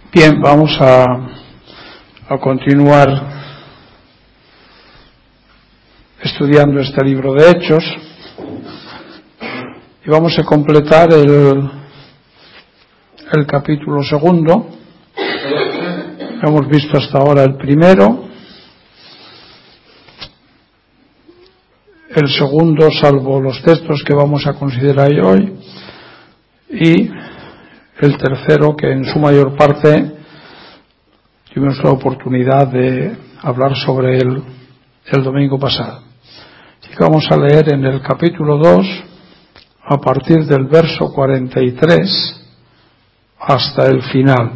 Bien, vamos a continuar estudiando este libro de Hechos y vamos a completar el capítulo segundo. Hemos visto hasta ahora el primero, el segundo, salvo los textos que vamos a considerar hoy, y el tercero, que en su mayor parte tuvimos la oportunidad de hablar sobre él el domingo pasado. Así que vamos a leer en el capítulo 2, a partir del verso 43 hasta el final.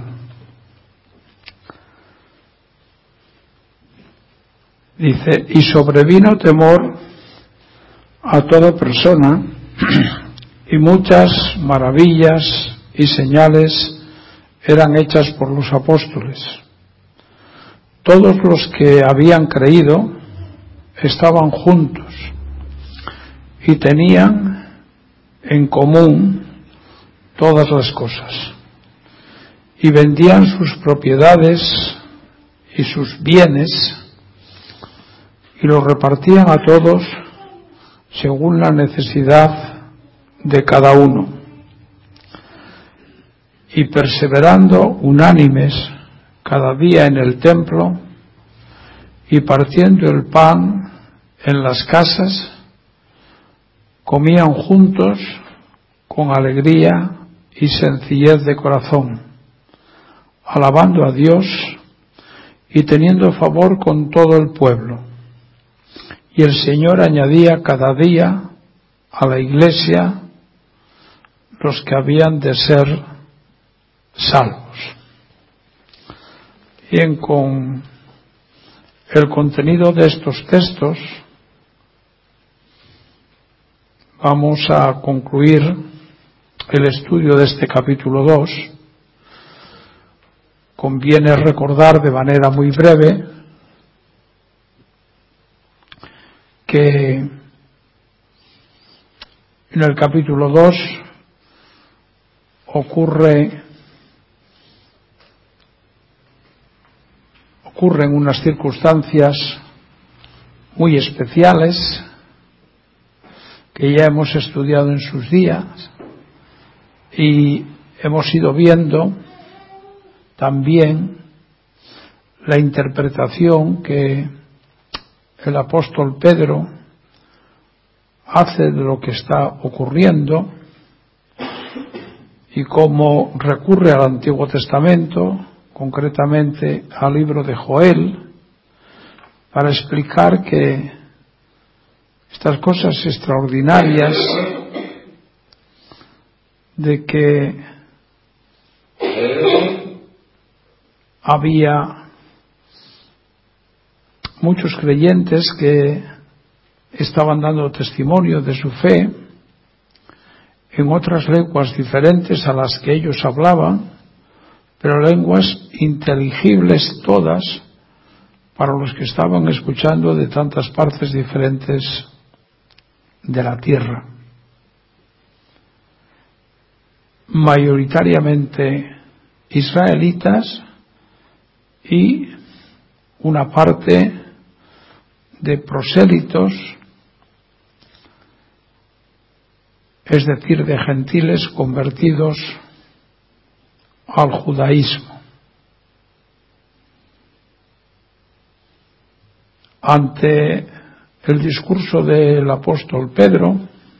Dice: y sobrevino temor a toda persona, y muchas maravillas y señales eran hechas por los apóstoles. Todos los que habían creído estaban juntos y tenían en común todas las cosas, y vendían sus propiedades y sus bienes y los repartían a todos según la necesidad de cada uno. Y perseverando unánimes cada día en el templo y partiendo el pan en las casas, comían juntos con alegría y sencillez de corazón, alabando a Dios y teniendo favor con todo el pueblo. Y el Señor añadía cada día a la iglesia los que habían de ser salvos. Bien, con el contenido de estos textos vamos a concluir el estudio de este capítulo 2. Conviene recordar de manera muy breve que en el capítulo 2 ocurren unas circunstancias muy especiales que ya hemos estudiado en sus días y hemos ido viendo también la interpretación que el apóstol Pedro hace de lo que está ocurriendo y cómo recurre al Antiguo Testamento, concretamente al libro de Joel, para explicar que estas cosas extraordinarias de que había muchos creyentes que estaban dando testimonio de su fe en otras lenguas diferentes a las que ellos hablaban, pero lenguas inteligibles todas para los que estaban escuchando de tantas partes diferentes de la tierra. Mayoritariamente israelitas y una parte de prosélitos, es decir, de gentiles convertidos al judaísmo. Ante el discurso del apóstol Pedro,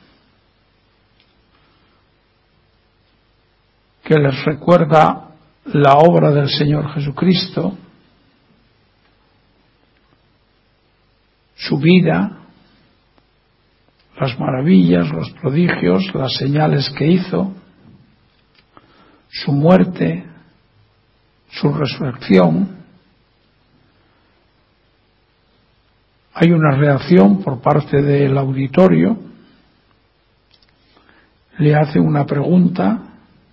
que les recuerda la obra del Señor Jesucristo, su vida, las maravillas, los prodigios, las señales que hizo, su muerte, su resurrección, hay una reacción por parte del auditorio. Le hace una pregunta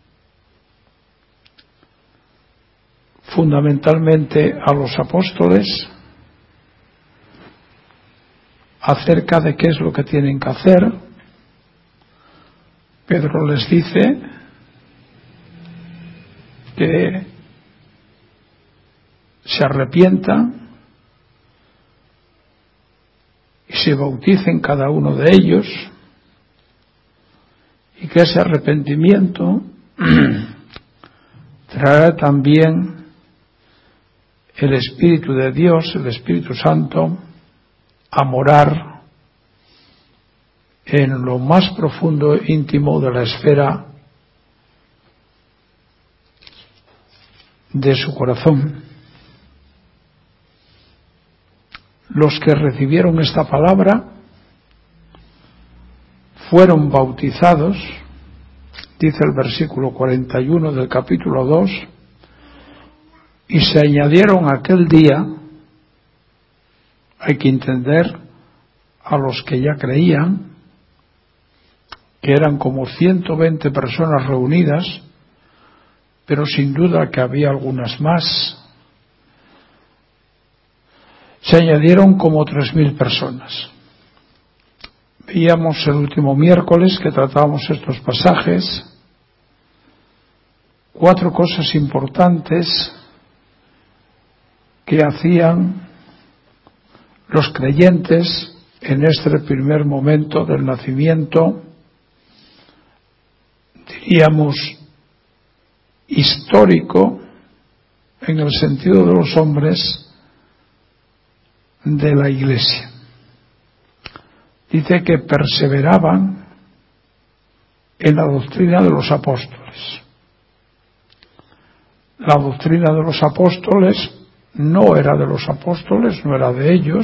fundamentalmente a los apóstoles acerca de qué es lo que tienen que hacer. Pedro les dice que se arrepientan y se bauticen cada uno de ellos, y que ese arrepentimiento traerá también el Espíritu de Dios, el Espíritu Santo, a morar en lo más profundo e íntimo de la esfera de su corazón. Los que recibieron esta palabra fueron bautizados, dice el versículo 41 del capítulo 2, y se añadieron aquel día, hay que entender, a los que ya creían, que eran como 120 personas reunidas, pero sin duda que había algunas más. Se añadieron como 3.000 personas. Veíamos el último miércoles que tratábamos estos pasajes, 4 cosas importantes que hacían los creyentes en este primer momento del nacimiento, diríamos, histórico, en el sentido de los hombres de la Iglesia. Dice que perseveraban en la doctrina de los apóstoles. La doctrina de los apóstoles no era de los apóstoles, no era de ellos.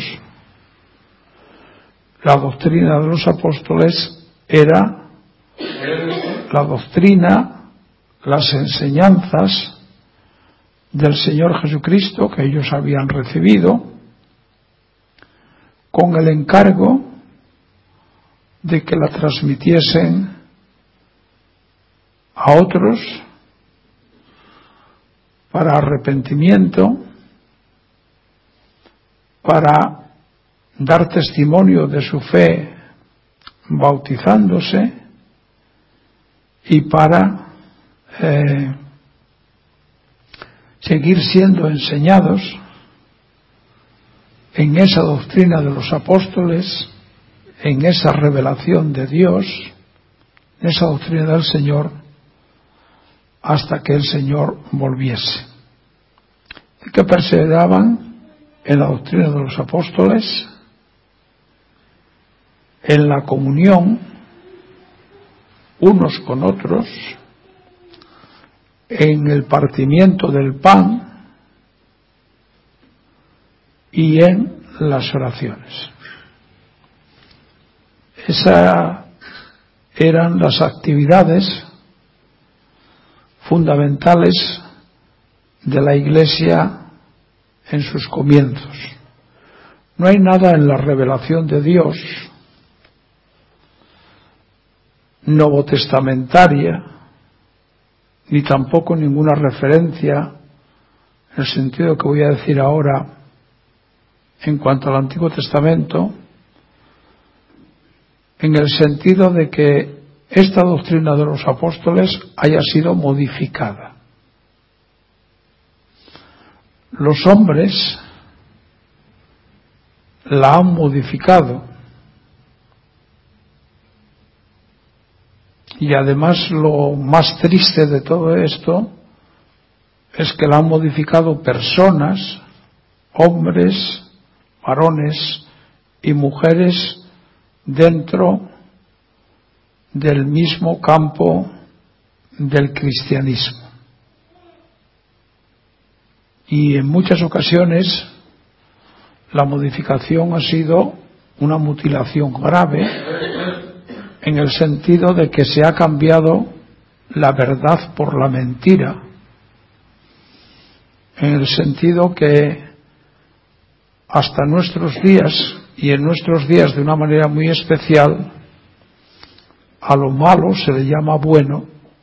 La doctrina de los apóstoles era la doctrina, las enseñanzas del Señor Jesucristo que ellos habían recibido, con el encargo de que la transmitiesen a otros para arrepentimiento, para dar testimonio de su fe bautizándose y para seguir siendo enseñados en esa doctrina de los apóstoles, en esa revelación de Dios, en esa doctrina del Señor, hasta que el Señor volviese. Y que perseveraban en la doctrina de los apóstoles, en la comunión unos con otros, en el partimiento del pan y en las oraciones. Esas eran las actividades fundamentales de la Iglesia en sus comienzos. No hay nada en la revelación de Dios novotestamentaria, ni tampoco ninguna referencia en el sentido que voy a decir ahora en cuanto al Antiguo Testamento, en el sentido de que esta doctrina de los apóstoles haya sido modificada. Los hombres la han modificado, y además lo más triste de todo esto es que la han modificado personas, hombres, varones y mujeres dentro del mismo campo del cristianismo. Y en muchas ocasiones la modificación ha sido una mutilación grave, en el sentido de que se ha cambiado la verdad por la mentira, en el sentido que hasta nuestros días, y en nuestros días de una manera muy especial, a lo malo se le llama bueno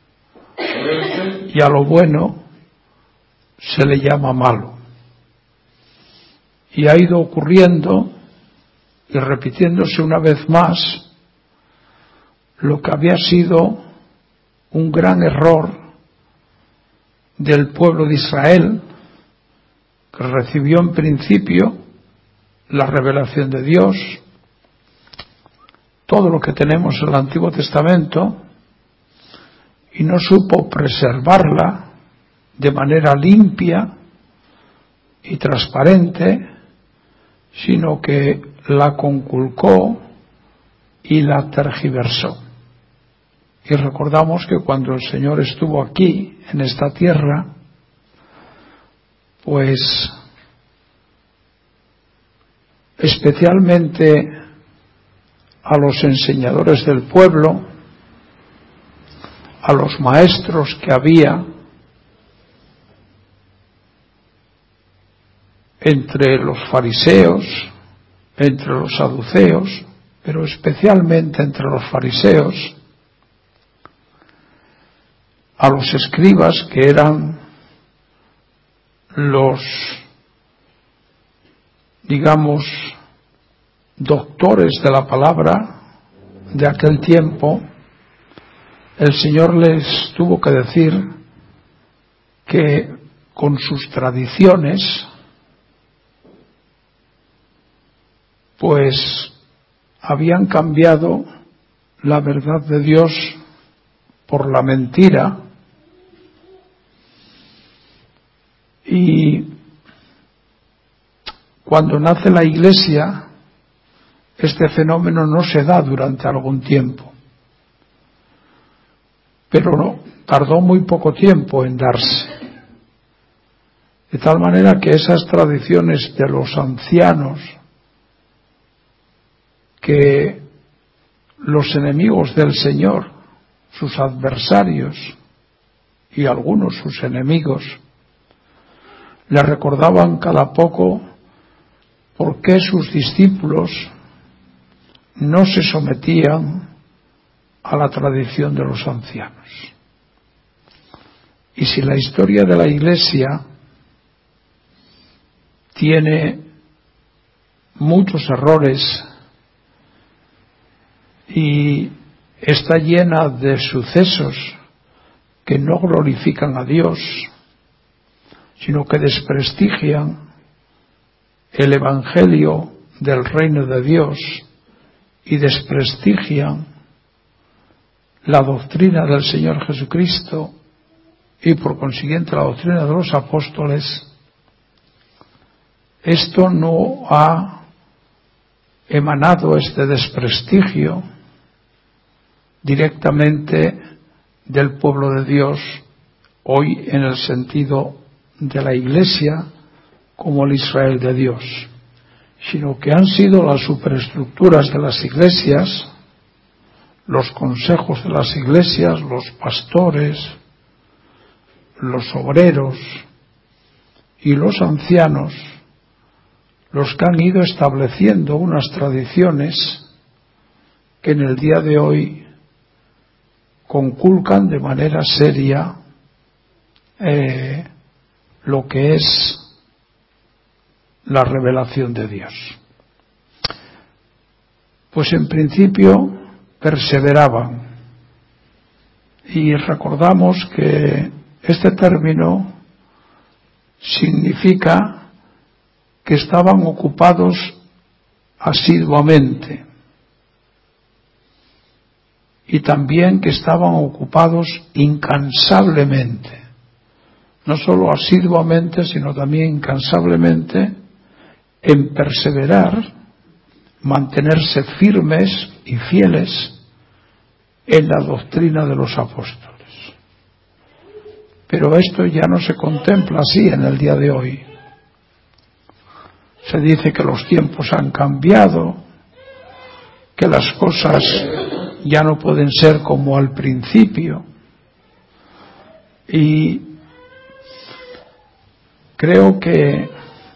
y a lo bueno se le llama malo. Y ha ido ocurriendo y repitiéndose una vez más lo que había sido un gran error del pueblo de Israel, que recibió en principio la revelación de Dios, todo lo que tenemos en el Antiguo Testamento, y no supo preservarla de manera limpia y transparente, sino que la conculcó y la tergiversó. Y recordamos que cuando el Señor estuvo aquí, en esta tierra, pues especialmente a los enseñadores del pueblo, a los maestros que había entre los fariseos, entre los saduceos, pero especialmente entre los fariseos, a los escribas, que eran los, digamos, doctores de la palabra de aquel tiempo, el Señor les tuvo que decir que con sus tradiciones, pues habían cambiado la verdad de Dios por la mentira, y cuando nace la Iglesia, este fenómeno no se da durante algún tiempo, pero tardó muy poco tiempo en darse, de tal manera que esas tradiciones de los ancianos, que los enemigos del Señor, sus adversarios y algunos sus enemigos, le recordaban cada poco por qué sus discípulos no se sometían a la tradición de los ancianos. Y si la historia de la Iglesia tiene muchos errores y está llena de sucesos que no glorifican a Dios, sino que desprestigian el Evangelio del reino de Dios y desprestigian la doctrina del Señor Jesucristo y por consiguiente la doctrina de los apóstoles, esto no ha emanado, este desprestigio, directamente del pueblo de Dios hoy en el sentido de la Iglesia como el Israel de Dios, sino que han sido las superestructuras de las iglesias, los consejos de las iglesias, los pastores, los obreros y los ancianos los que han ido estableciendo unas tradiciones que en el día de hoy conculcan de manera seria lo que es la revelación de Dios. Pues en principio perseveraban, y recordamos que este término significa que estaban ocupados asiduamente y también que estaban ocupados incansablemente, no solo asiduamente, sino también incansablemente, en perseverar, mantenerse firmes y fieles en la doctrina de los apóstoles. Pero esto ya no se contempla así en el día de hoy. Se dice que los tiempos han cambiado, que las cosas ya no pueden ser como al principio, y creo que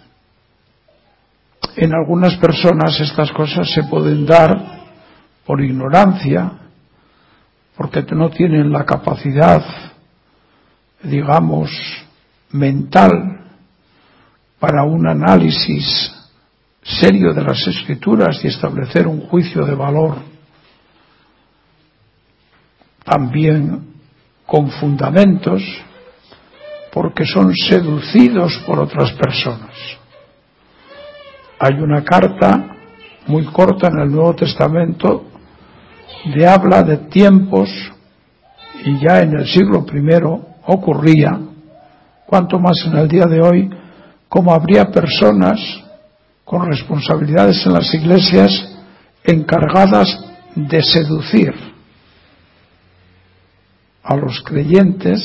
en algunas personas estas cosas se pueden dar por ignorancia, porque no tienen la capacidad, digamos, mental para un análisis serio de las Escrituras y establecer un juicio de valor también con fundamentos, porque son seducidos por otras personas. Hay una carta muy corta en el Nuevo Testamento de habla de tiempos, y ya en el siglo I ocurría, cuanto más en el día de hoy, como habría personas con responsabilidades en las iglesias encargadas de seducir a los creyentes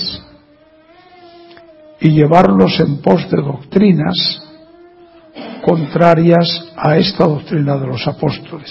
y llevarlos en pos de doctrinas contrarias a esta doctrina de los apóstoles.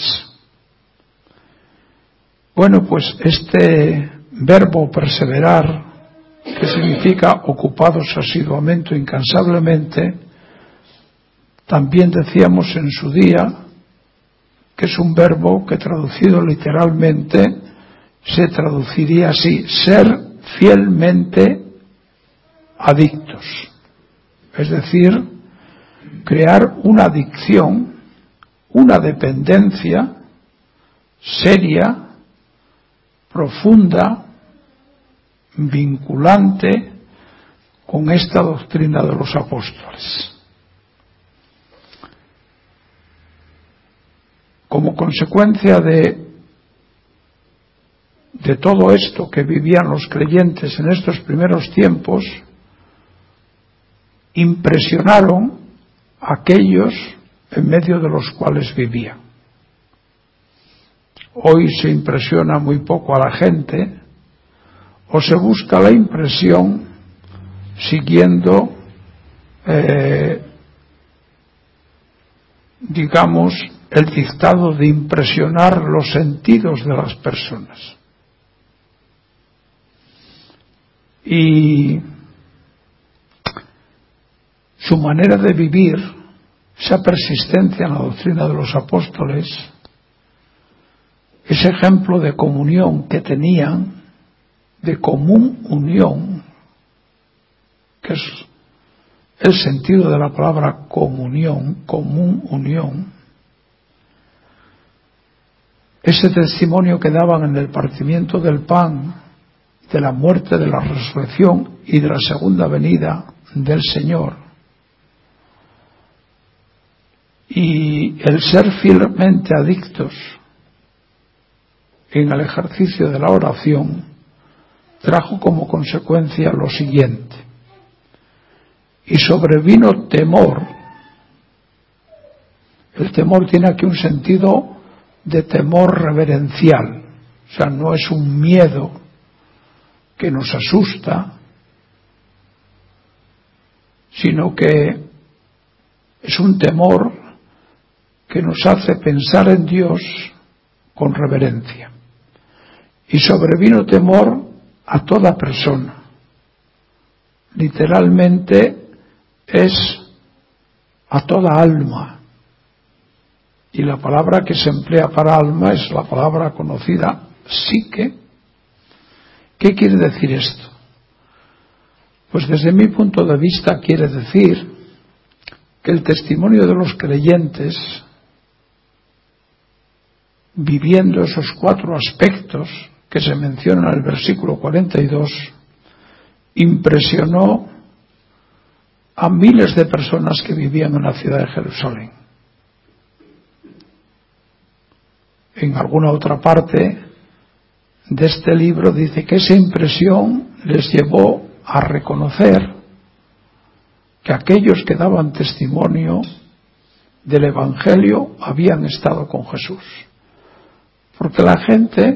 Bueno, pues este verbo perseverar, que significa ocupados asiduamente o incansablemente, también decíamos en su día que es un verbo que traducido literalmente se traduciría así: ser fielmente adictos. Es decir, crear una adicción, una dependencia seria, profunda, vinculante con esta doctrina de los apóstoles. Como consecuencia de todo esto que vivían los creyentes en estos primeros tiempos, impresionaron a aquellos en medio de los cuales vivían. Hoy se impresiona muy poco a la gente, o se busca la impresión siguiendo, digamos, el dictado de impresionar los sentidos de las personas. Y su manera de vivir, esa persistencia en la doctrina de los apóstoles, ese ejemplo de comunión que tenían, de común unión, que es el sentido de la palabra comunión, común unión, ese testimonio que daban en el partimiento del pan, de la muerte, de la resurrección y de la segunda venida del Señor, y el ser fielmente adictos en el ejercicio de la oración, trajo como consecuencia lo siguiente: y sobrevino temor. El temor tiene aquí un sentido de temor reverencial, o sea, no es un miedo que nos asusta, sino que es un temor que nos hace pensar en Dios con reverencia. Y sobrevino temor a toda persona. Literalmente es a toda alma. Y la palabra que se emplea para alma es la palabra conocida psique. ¿Qué quiere decir esto? Pues desde mi punto de vista quiere decir que el testimonio de los creyentes, viviendo esos 4 aspectos que se mencionan en el versículo 42, impresionó a miles de personas que vivían en la ciudad de Jerusalén. En alguna otra parte de este libro dice que esa impresión les llevó a reconocer que aquellos que daban testimonio del Evangelio habían estado con Jesús. Porque la gente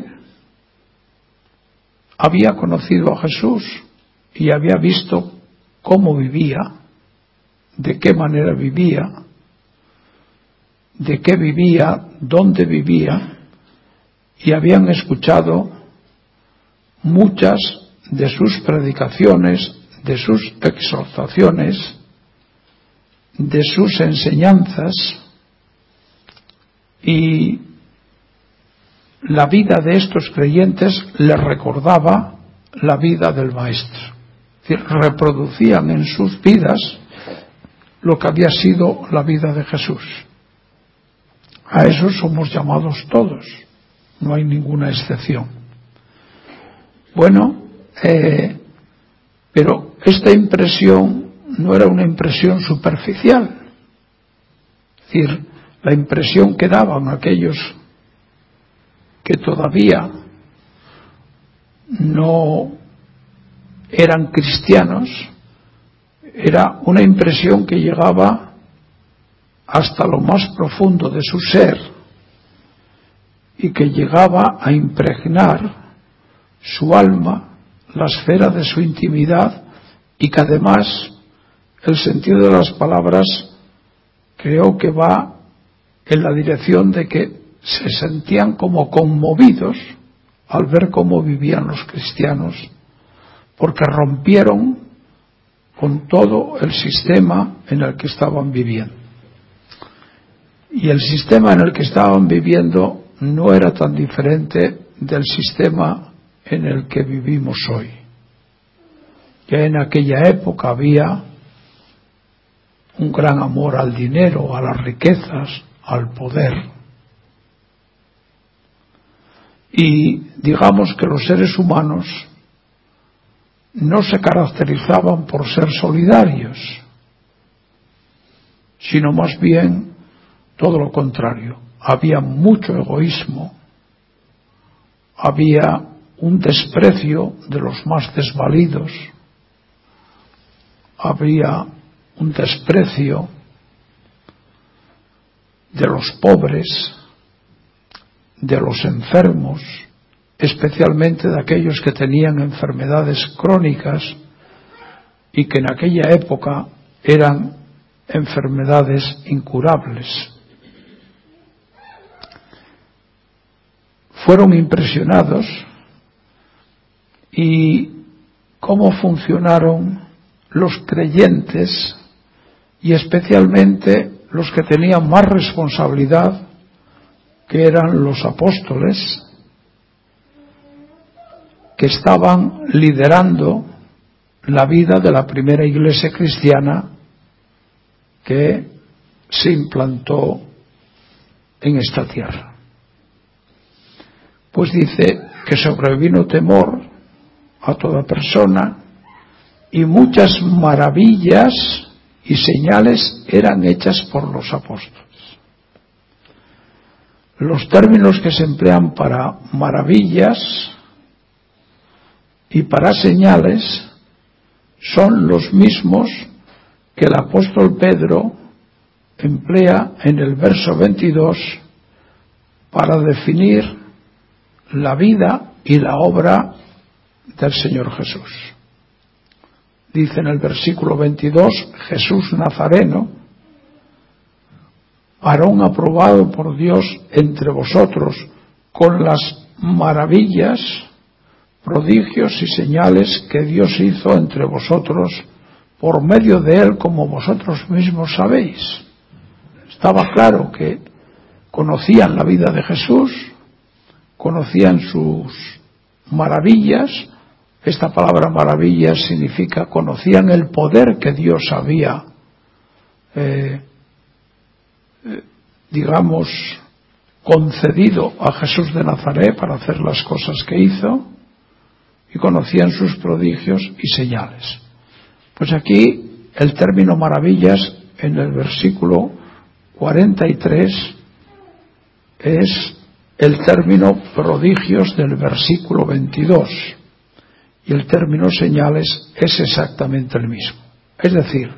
había conocido a Jesús y había visto cómo vivía, de qué manera vivía, de qué vivía, dónde vivía, y habían escuchado muchas de sus predicaciones, de sus exhortaciones, de sus enseñanzas, y la vida de estos creyentes les recordaba la vida del Maestro. Es decir, reproducían en sus vidas lo que había sido la vida de Jesús. A eso somos llamados todos, no hay ninguna excepción. Bueno, Pero esta impresión no era una impresión superficial. Es decir, la impresión que daban aquellos que todavía no eran cristianos era una impresión que llegaba hasta lo más profundo de su ser y que llegaba a impregnar su alma, la esfera de su intimidad, y que además el sentido de las palabras creo que va en la dirección de que se sentían como conmovidos al ver cómo vivían los cristianos, porque rompieron con todo el sistema en el que estaban viviendo. Y el sistema en el que estaban viviendo no era tan diferente del sistema en el que vivimos hoy. Ya en aquella época había un gran amor al dinero, a las riquezas, al poder. Y digamos que los seres humanos no se caracterizaban por ser solidarios, sino más bien todo lo contrario. Había mucho egoísmo, había un desprecio de los más desvalidos, había un desprecio de los pobres, de los enfermos, especialmente de aquellos que tenían enfermedades crónicas y que en aquella época eran enfermedades incurables. Fueron impresionados y cómo funcionaron los creyentes y especialmente los que tenían más responsabilidad, que eran los apóstoles, que estaban liderando la vida de la primera iglesia cristiana que se implantó en esta tierra. Pues dice que sobrevino temor a toda persona y muchas maravillas y señales eran hechas por los apóstoles. Los términos que se emplean para maravillas y para señales son los mismos que el apóstol Pedro emplea en el verso 22 para definir la vida y la obra del Señor Jesús. Dice en el versículo 22, Jesús Nazareno, varón aprobado por Dios entre vosotros, con las maravillas, prodigios y señales que Dios hizo entre vosotros por medio de él, como vosotros mismos sabéis. Estaba claro que conocían la vida de Jesús, conocían sus maravillas. Esta palabra maravillas significa conocían el poder que Dios había concedido a Jesús de Nazaret para hacer las cosas que hizo, y conocían sus prodigios y señales. Pues aquí el término maravillas en el versículo 43 es el término prodigios del versículo 22 y el término señales es exactamente el mismo. Es decir,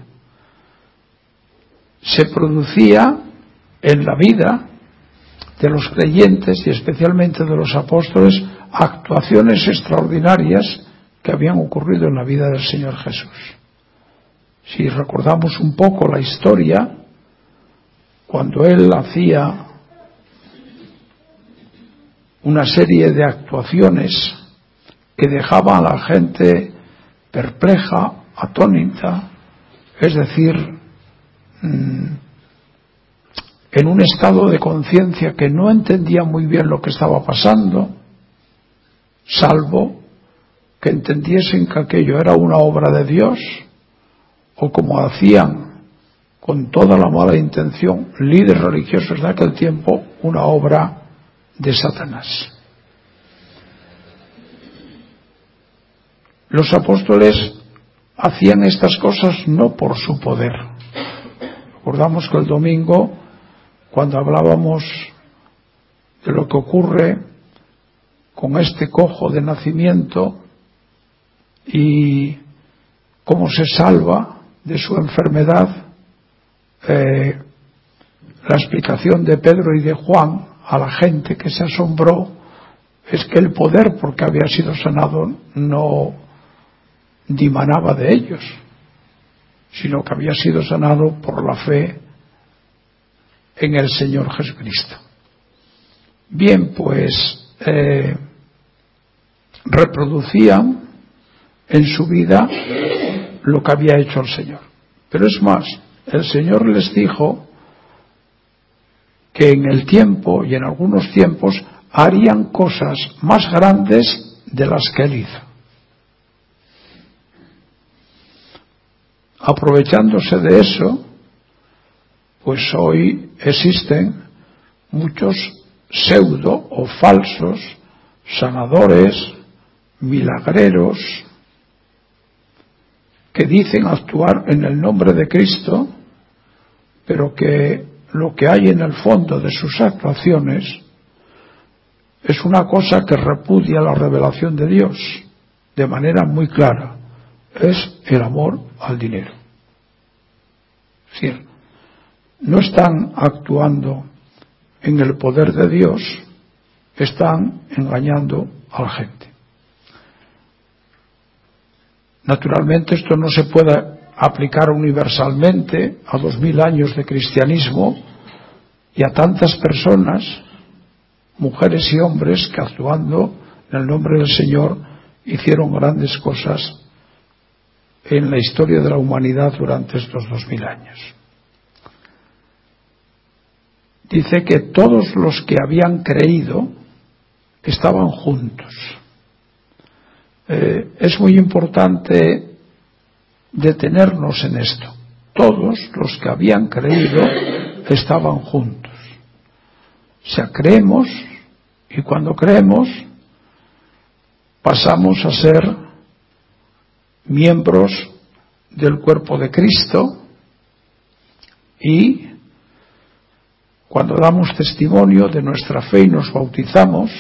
se producía en la vida de los creyentes y especialmente de los apóstoles actuaciones extraordinarias que habían ocurrido en la vida del Señor Jesús. Si recordamos un poco la historia, cuando él hacía una serie de actuaciones que dejaban a la gente perpleja, atónita, es decir, en un estado de conciencia que no entendía muy bien lo que estaba pasando, salvo que entendiesen que aquello era una obra de Dios, o como hacían con toda la mala intención líderes religiosos de aquel tiempo, una obra de Satanás. Los apóstoles hacían estas cosas no por su poder. Recordamos que el domingo, cuando hablábamos de lo que ocurre con este cojo de nacimiento y cómo se salva de su enfermedad, la explicación de Pedro y de Juan a la gente que se asombró es que el poder, porque había sido sanado, no dimanaba de ellos, sino que había sido sanado por la fe en el Señor Jesucristo. Bien, pues reproducían en su vida lo que había hecho el Señor. Pero es más, el Señor les dijo que en el tiempo y en algunos tiempos harían cosas más grandes de las que Él hizo. Aprovechándose de eso, pues hoy existen muchos pseudo o falsos sanadores, milagreros, que dicen actuar en el nombre de Cristo, pero que lo que hay en el fondo de sus actuaciones es una cosa que repudia la revelación de Dios de manera muy clara. Es el amor al dinero. Es decir, no están actuando en el poder de Dios, están engañando a la gente. Naturalmente esto no se puede aplicar universalmente a 2000 años de cristianismo y a tantas personas, mujeres y hombres, que actuando en el nombre del Señor hicieron grandes cosas en la historia de la humanidad durante estos 2000 años. Dice que todos los que habían creído estaban juntos. Es muy importante detenernos en esto. Todos los que habían creído estaban juntos. O sea, creemos, y cuando creemos pasamos a ser miembros del cuerpo de Cristo, y cuando damos testimonio de nuestra fe y nos bautizamos,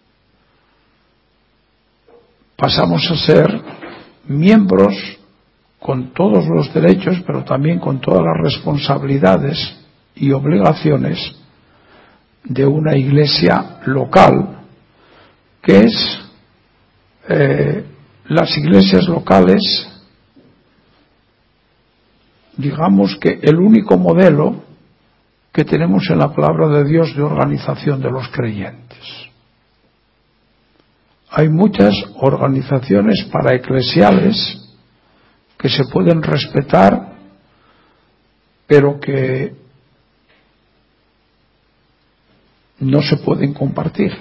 pasamos a ser miembros con todos los derechos, pero también con todas las responsabilidades y obligaciones de una iglesia local, que es las iglesias locales, digamos que el único modelo que tenemos en la palabra de Dios de organización de los creyentes. Hay muchas organizaciones paraeclesiales que se pueden respetar, pero que no se pueden compartir.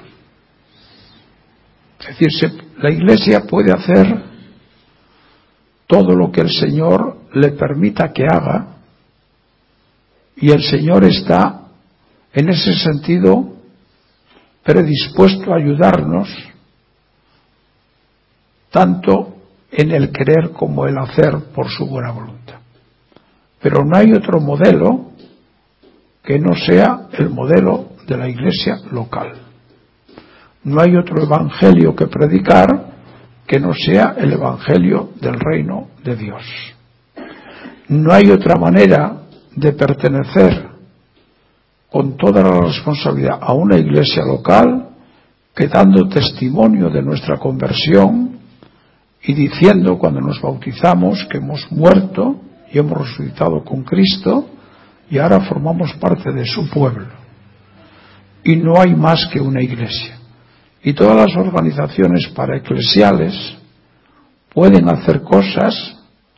Es decir, la Iglesia puede hacer todo lo que el Señor le permita que haga, y el Señor está en ese sentido predispuesto a ayudarnos, tanto en el querer como el hacer por su buena voluntad. Pero no hay otro modelo que no sea el modelo de la iglesia local. No hay otro evangelio que predicar que no sea el evangelio del reino de Dios. No hay otra manera de pertenecer con toda la responsabilidad a una iglesia local que dando testimonio de nuestra conversión y diciendo cuando nos bautizamos que hemos muerto y hemos resucitado con Cristo y ahora formamos parte de su pueblo. Y no hay más que una iglesia. Y todas las organizaciones paraeclesiales pueden hacer cosas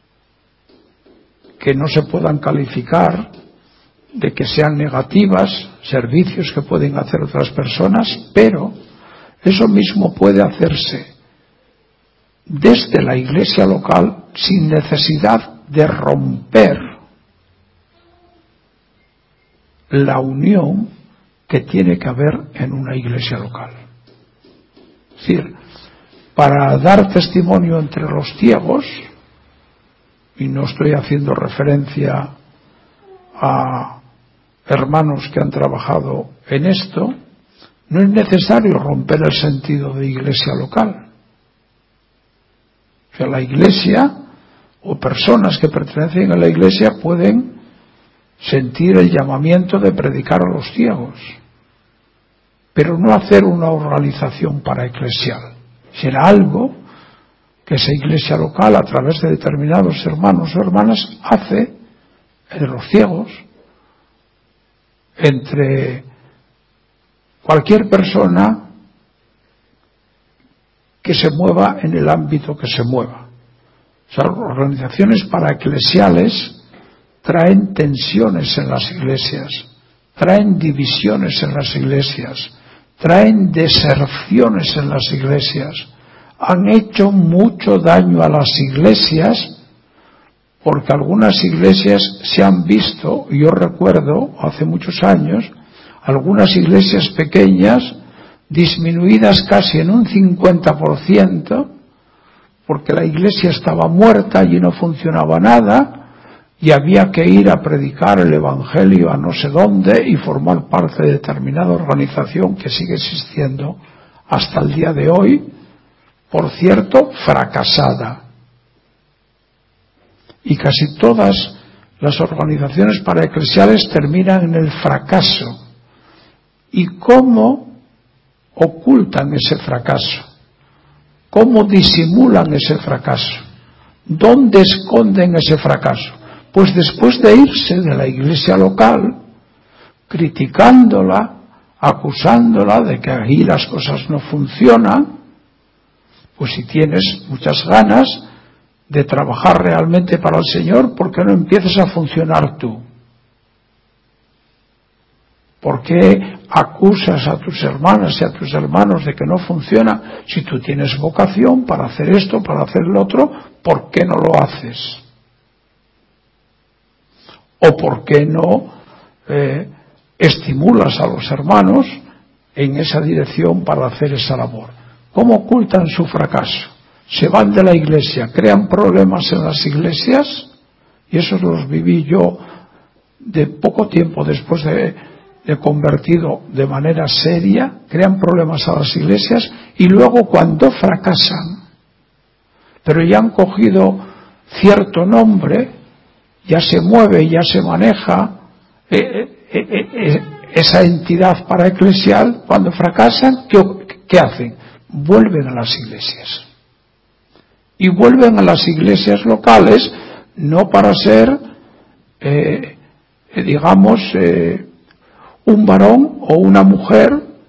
que no se puedan calificar de que sean negativas, servicios que pueden hacer otras personas, pero eso mismo puede hacerse desde la iglesia local sin necesidad de romper la unión que tiene que haber en una iglesia local. Es decir, para dar testimonio entre los ciegos y no estoy haciendo referencia a hermanos que han trabajado en esto, no es necesario romper el sentido de iglesia local. O sea, la iglesia o personas que pertenecen a la iglesia pueden sentir el llamamiento de predicar a los ciegos, pero no hacer una organización paraeclesial. Será algo que esa iglesia local, a través de determinados hermanos o hermanas, hace de los ciegos, entre cualquier persona que se mueva en el ámbito que se mueva. O sea, organizaciones paraeclesiales traen tensiones en las iglesias, traen divisiones en las iglesias, traen deserciones en las iglesias, han hecho mucho daño a las iglesias, porque algunas iglesias se han visto, yo recuerdo hace muchos años, algunas iglesias pequeñas disminuidas casi en un 50%, porque la iglesia estaba muerta y no funcionaba nada, y había que ir a predicar el evangelio a no sé dónde y formar parte de determinada organización que sigue existiendo hasta el día de hoy, por cierto, fracasada. Y casi todas las organizaciones paraeclesiales terminan en el fracaso. ¿Y cómo ocultan ese fracaso? ¿Cómo disimulan ese fracaso? ¿Dónde esconden ese fracaso? Pues después de irse de la iglesia local, criticándola, acusándola de que ahí las cosas no funcionan, pues si tienes muchas ganas de trabajar realmente para el Señor, ¿por qué no empiezas a funcionar tú? ¿Por qué acusas a tus hermanas y a tus hermanos de que no funciona? Si tú tienes vocación para hacer esto, para hacer lo otro, ¿por qué no lo haces? ¿O por qué no estimulas a los hermanos en esa dirección para hacer esa labor? ¿Cómo ocultan su fracaso? Se van de la iglesia, crean problemas en las iglesias, y esos los viví yo de poco tiempo después de convertido de manera seria, crean problemas a las iglesias, y luego cuando fracasan, pero ya han cogido cierto nombre, ya se mueve, ya se maneja esa entidad paraeclesial, cuando fracasan, ¿qué hacen? Vuelven a las iglesias. Y vuelven a las iglesias locales no para ser, un varón o una mujer,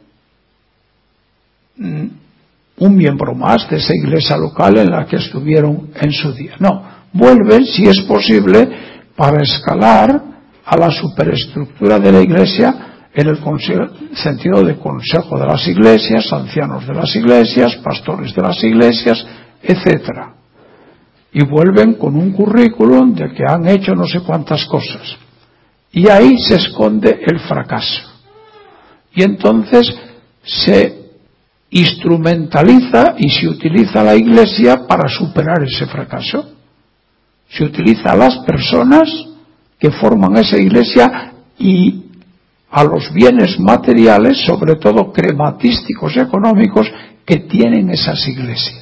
un miembro más de esa iglesia local en la que estuvieron en su día. No, vuelven, si es posible, para escalar a la superestructura de la iglesia en el sentido de consejo de las iglesias, ancianos de las iglesias, pastores de las iglesias, etcétera. Y vuelven con un currículum de que han hecho no sé cuántas cosas. Y ahí se esconde el fracaso. Y entonces se instrumentaliza y se utiliza la iglesia para superar ese fracaso. Se utiliza a las personas que forman esa iglesia y a los bienes materiales, sobre todo crematísticos y económicos, que tienen esas iglesias.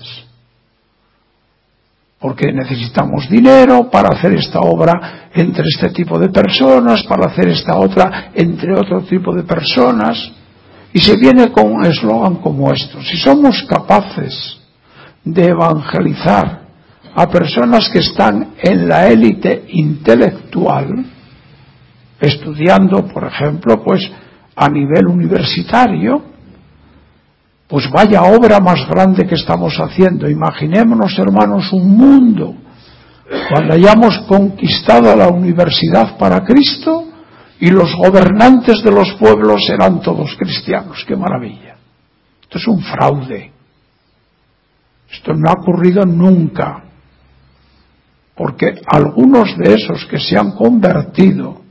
Porque necesitamos dinero para hacer esta obra entre este tipo de personas, para hacer esta otra entre otro tipo de personas. Y se viene con un eslogan como esto: si somos capaces de evangelizar a personas que están en la élite intelectual, estudiando, por ejemplo, pues a nivel universitario, pues vaya obra más grande que estamos haciendo. Imaginémonos, hermanos, un mundo cuando hayamos conquistado la universidad para Cristo y los gobernantes de los pueblos serán todos cristianos. ¡Qué maravilla! Esto es un fraude. Esto no ha ocurrido nunca. Porque algunos de esos que se han convertido,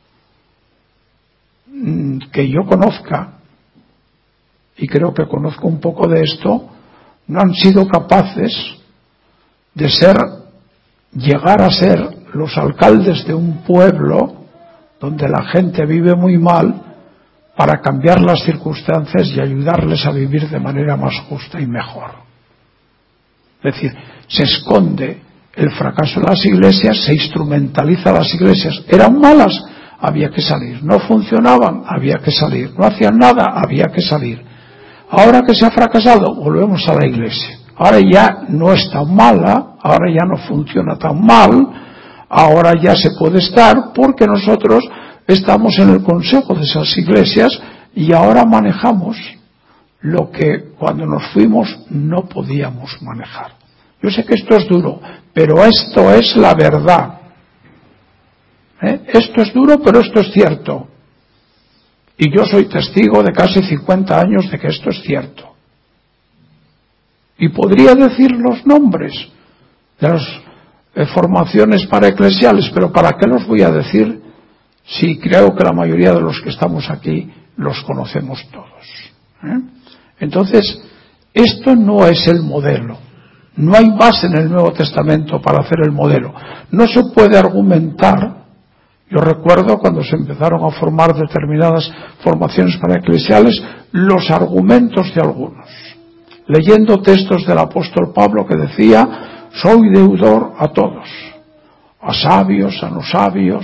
que yo conozca, y creo que conozco un poco de esto, no han sido capaces de ser llegar a ser los alcaldes de un pueblo donde la gente vive muy mal para cambiar las circunstancias y ayudarles a vivir de manera más justa y mejor. Es decir, se esconde el fracaso de las iglesias, se instrumentaliza las iglesias. Eran malas, había que salir. No funcionaban, había que salir. No hacían nada, había que salir. Ahora que se ha fracasado, volvemos a la iglesia. Ahora ya no es tan mala, ahora ya no funciona tan mal, ahora ya se puede estar porque nosotros estamos en el consejo de esas iglesias y ahora manejamos lo que cuando nos fuimos no podíamos manejar. Yo sé que esto es duro, pero esto es la verdad. Esto es duro, pero esto es cierto. Y yo soy testigo de casi 50 años de que esto es cierto. Y podría decir los nombres de las formaciones paraeclesiales, pero ¿para qué los voy a decir si creo que la mayoría de los que estamos aquí los conocemos todos? Entonces, esto no es el modelo. No hay base en el Nuevo Testamento para hacer el modelo. No se puede argumentar. Yo recuerdo cuando se empezaron a formar determinadas formaciones paraeclesiales, los argumentos de algunos. Leyendo textos del apóstol Pablo que decía, soy deudor a todos, a sabios, a no sabios,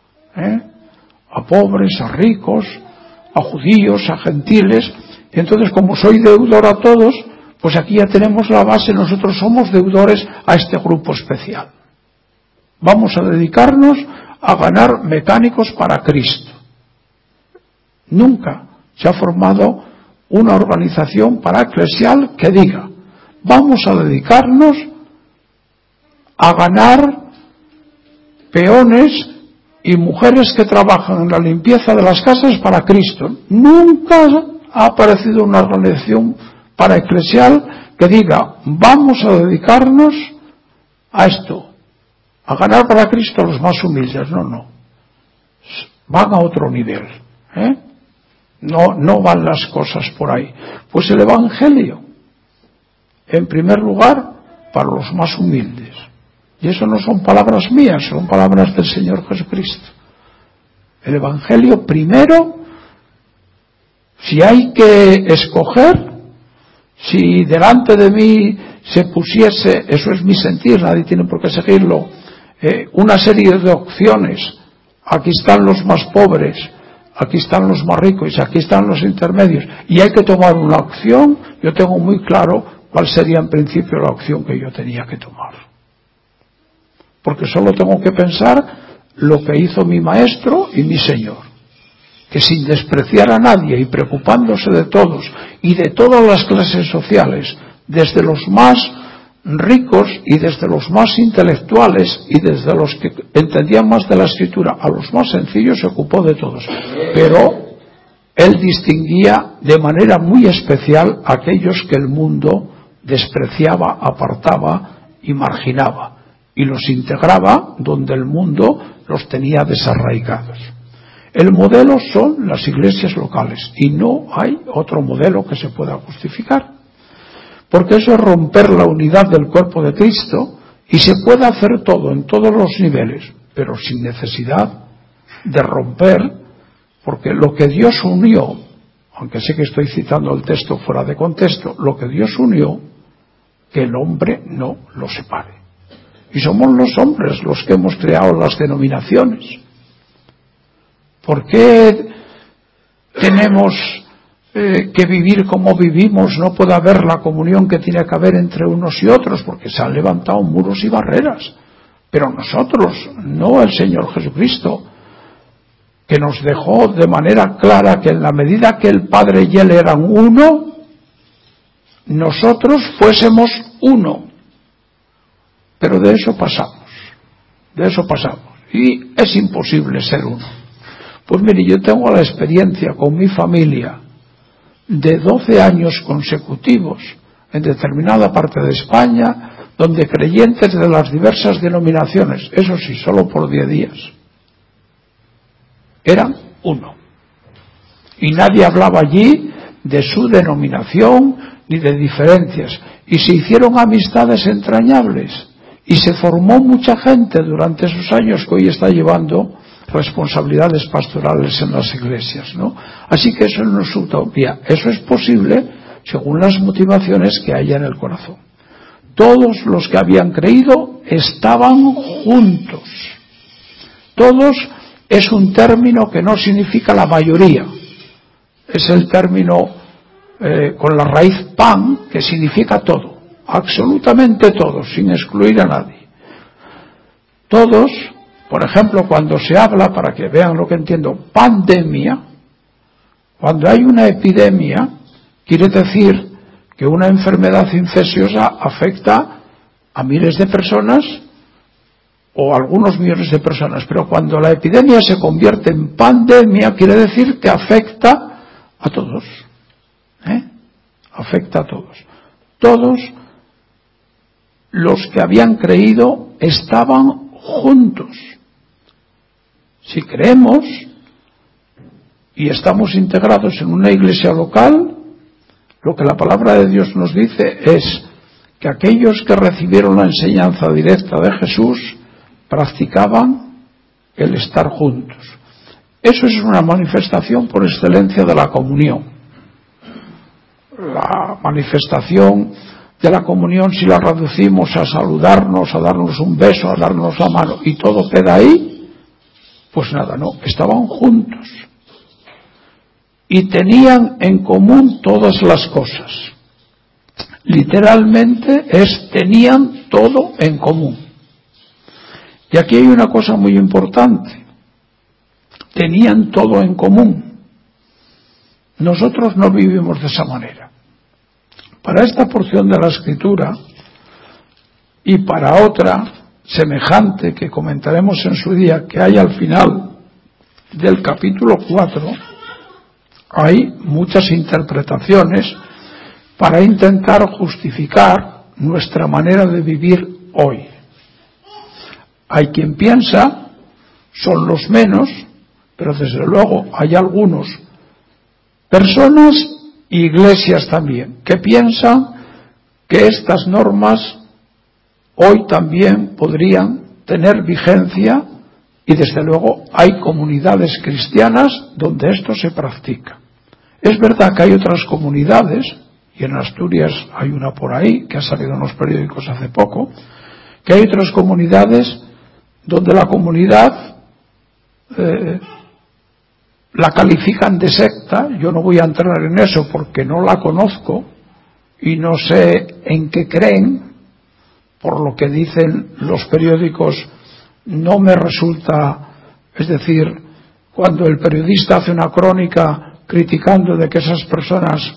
a pobres, a ricos, a judíos, a gentiles. Y entonces, como soy deudor a todos, pues aquí ya tenemos la base, nosotros somos deudores a este grupo especial. Vamos a dedicarnos a ganar mecánicos para Cristo. Nunca se ha formado una organización paraeclesial que diga, vamos a dedicarnos a ganar peones y mujeres que trabajan en la limpieza de las casas para Cristo. Nunca ha aparecido una organización paraeclesial que diga, vamos a dedicarnos a esto, a ganar para Cristo a los más humildes. No. Van a otro nivel. No van las cosas por ahí. Pues el Evangelio, en primer lugar, para los más humildes. Y eso no son palabras mías, son palabras del Señor Jesucristo. El Evangelio primero, si hay que escoger, si delante de mí se pusiese, eso es mi sentir, nadie tiene por qué seguirlo, una serie de opciones, aquí están los más pobres, aquí están los más ricos y aquí están los intermedios, y hay que tomar una opción, yo tengo muy claro cuál sería en principio la opción que yo tenía que tomar. Porque solo tengo que pensar lo que hizo mi maestro y mi Señor, que sin despreciar a nadie y preocupándose de todos y de todas las clases sociales, desde los más ricos y desde los más intelectuales y desde los que entendían más de la escritura a los más sencillos, se ocupó de todos. Pero él distinguía de manera muy especial a aquellos que el mundo despreciaba, apartaba y marginaba, y los integraba donde el mundo los tenía desarraigados. El modelo son las iglesias locales y no hay otro modelo que se pueda justificar. Porque eso es romper la unidad del cuerpo de Cristo y se puede hacer todo en todos los niveles, pero sin necesidad de romper, porque lo que Dios unió, aunque sé que estoy citando el texto fuera de contexto, lo que Dios unió, que el hombre no lo separe. Y somos los hombres los que hemos creado las denominaciones. ¿Por qué tenemos que vivir como vivimos? No puede haber la comunión que tiene que haber entre unos y otros, porque se han levantado muros y barreras. Pero nosotros, no el Señor Jesucristo, que nos dejó de manera clara que en la medida que el Padre y Él eran uno, nosotros fuésemos uno. Pero de eso pasamos. Y es imposible ser uno. Pues mire, yo tengo la experiencia con mi familia de 12 años consecutivos en determinada parte de España, donde creyentes de las diversas denominaciones, eso sí, solo por 10 días, eran uno. Y nadie hablaba allí de su denominación ni de diferencias. Y se hicieron amistades entrañables. Y se formó mucha gente durante esos años que hoy está llevando responsabilidades pastorales en las iglesias, ¿no? Así que eso no es utopía. Eso es posible según las motivaciones que haya en el corazón. Todos los que habían creído estaban juntos. Todos es un término que no significa la mayoría. Es el término con la raíz pan, que significa todo. Absolutamente todos, sin excluir a nadie. Todos, por ejemplo, cuando se habla, para que vean lo que entiendo, pandemia, cuando hay una epidemia, quiere decir que una enfermedad infecciosa afecta a miles de personas o a algunos millones de personas, pero cuando la epidemia se convierte en pandemia, quiere decir que afecta a todos. Afecta a todos. Todos los que habían creído estaban juntos. Si creemos y estamos integrados en una iglesia local, lo que la palabra de Dios nos dice es que aquellos que recibieron la enseñanza directa de Jesús practicaban el estar juntos. Eso es una manifestación por excelencia de la comunión. La manifestación de la comunión, si la reducimos a saludarnos, a darnos un beso, a darnos la mano y todo queda ahí, pues nada, no, estaban juntos y tenían en común todas las cosas. Literalmente tenían todo en común. Y aquí hay una cosa muy importante: tenían todo en común. Nosotros no vivimos de esa manera. Para esta porción de la Escritura y para otra semejante que comentaremos en su día, que hay al final del capítulo 4, hay muchas interpretaciones para intentar justificar nuestra manera de vivir hoy. Hay quien piensa, son los menos, pero desde luego hay algunos, personas e iglesias también, que piensan que estas normas hoy también podrían tener vigencia, y desde luego hay comunidades cristianas donde esto se practica. Es verdad que hay otras comunidades, y en Asturias hay una por ahí, que ha salido en los periódicos hace poco, que hay otras comunidades donde la comunidad la califican de secta. Yo no voy a entrar en eso porque no la conozco y no sé en qué creen. Por lo que dicen los periódicos no me resulta, es decir, cuando el periodista hace una crónica criticando de que esas personas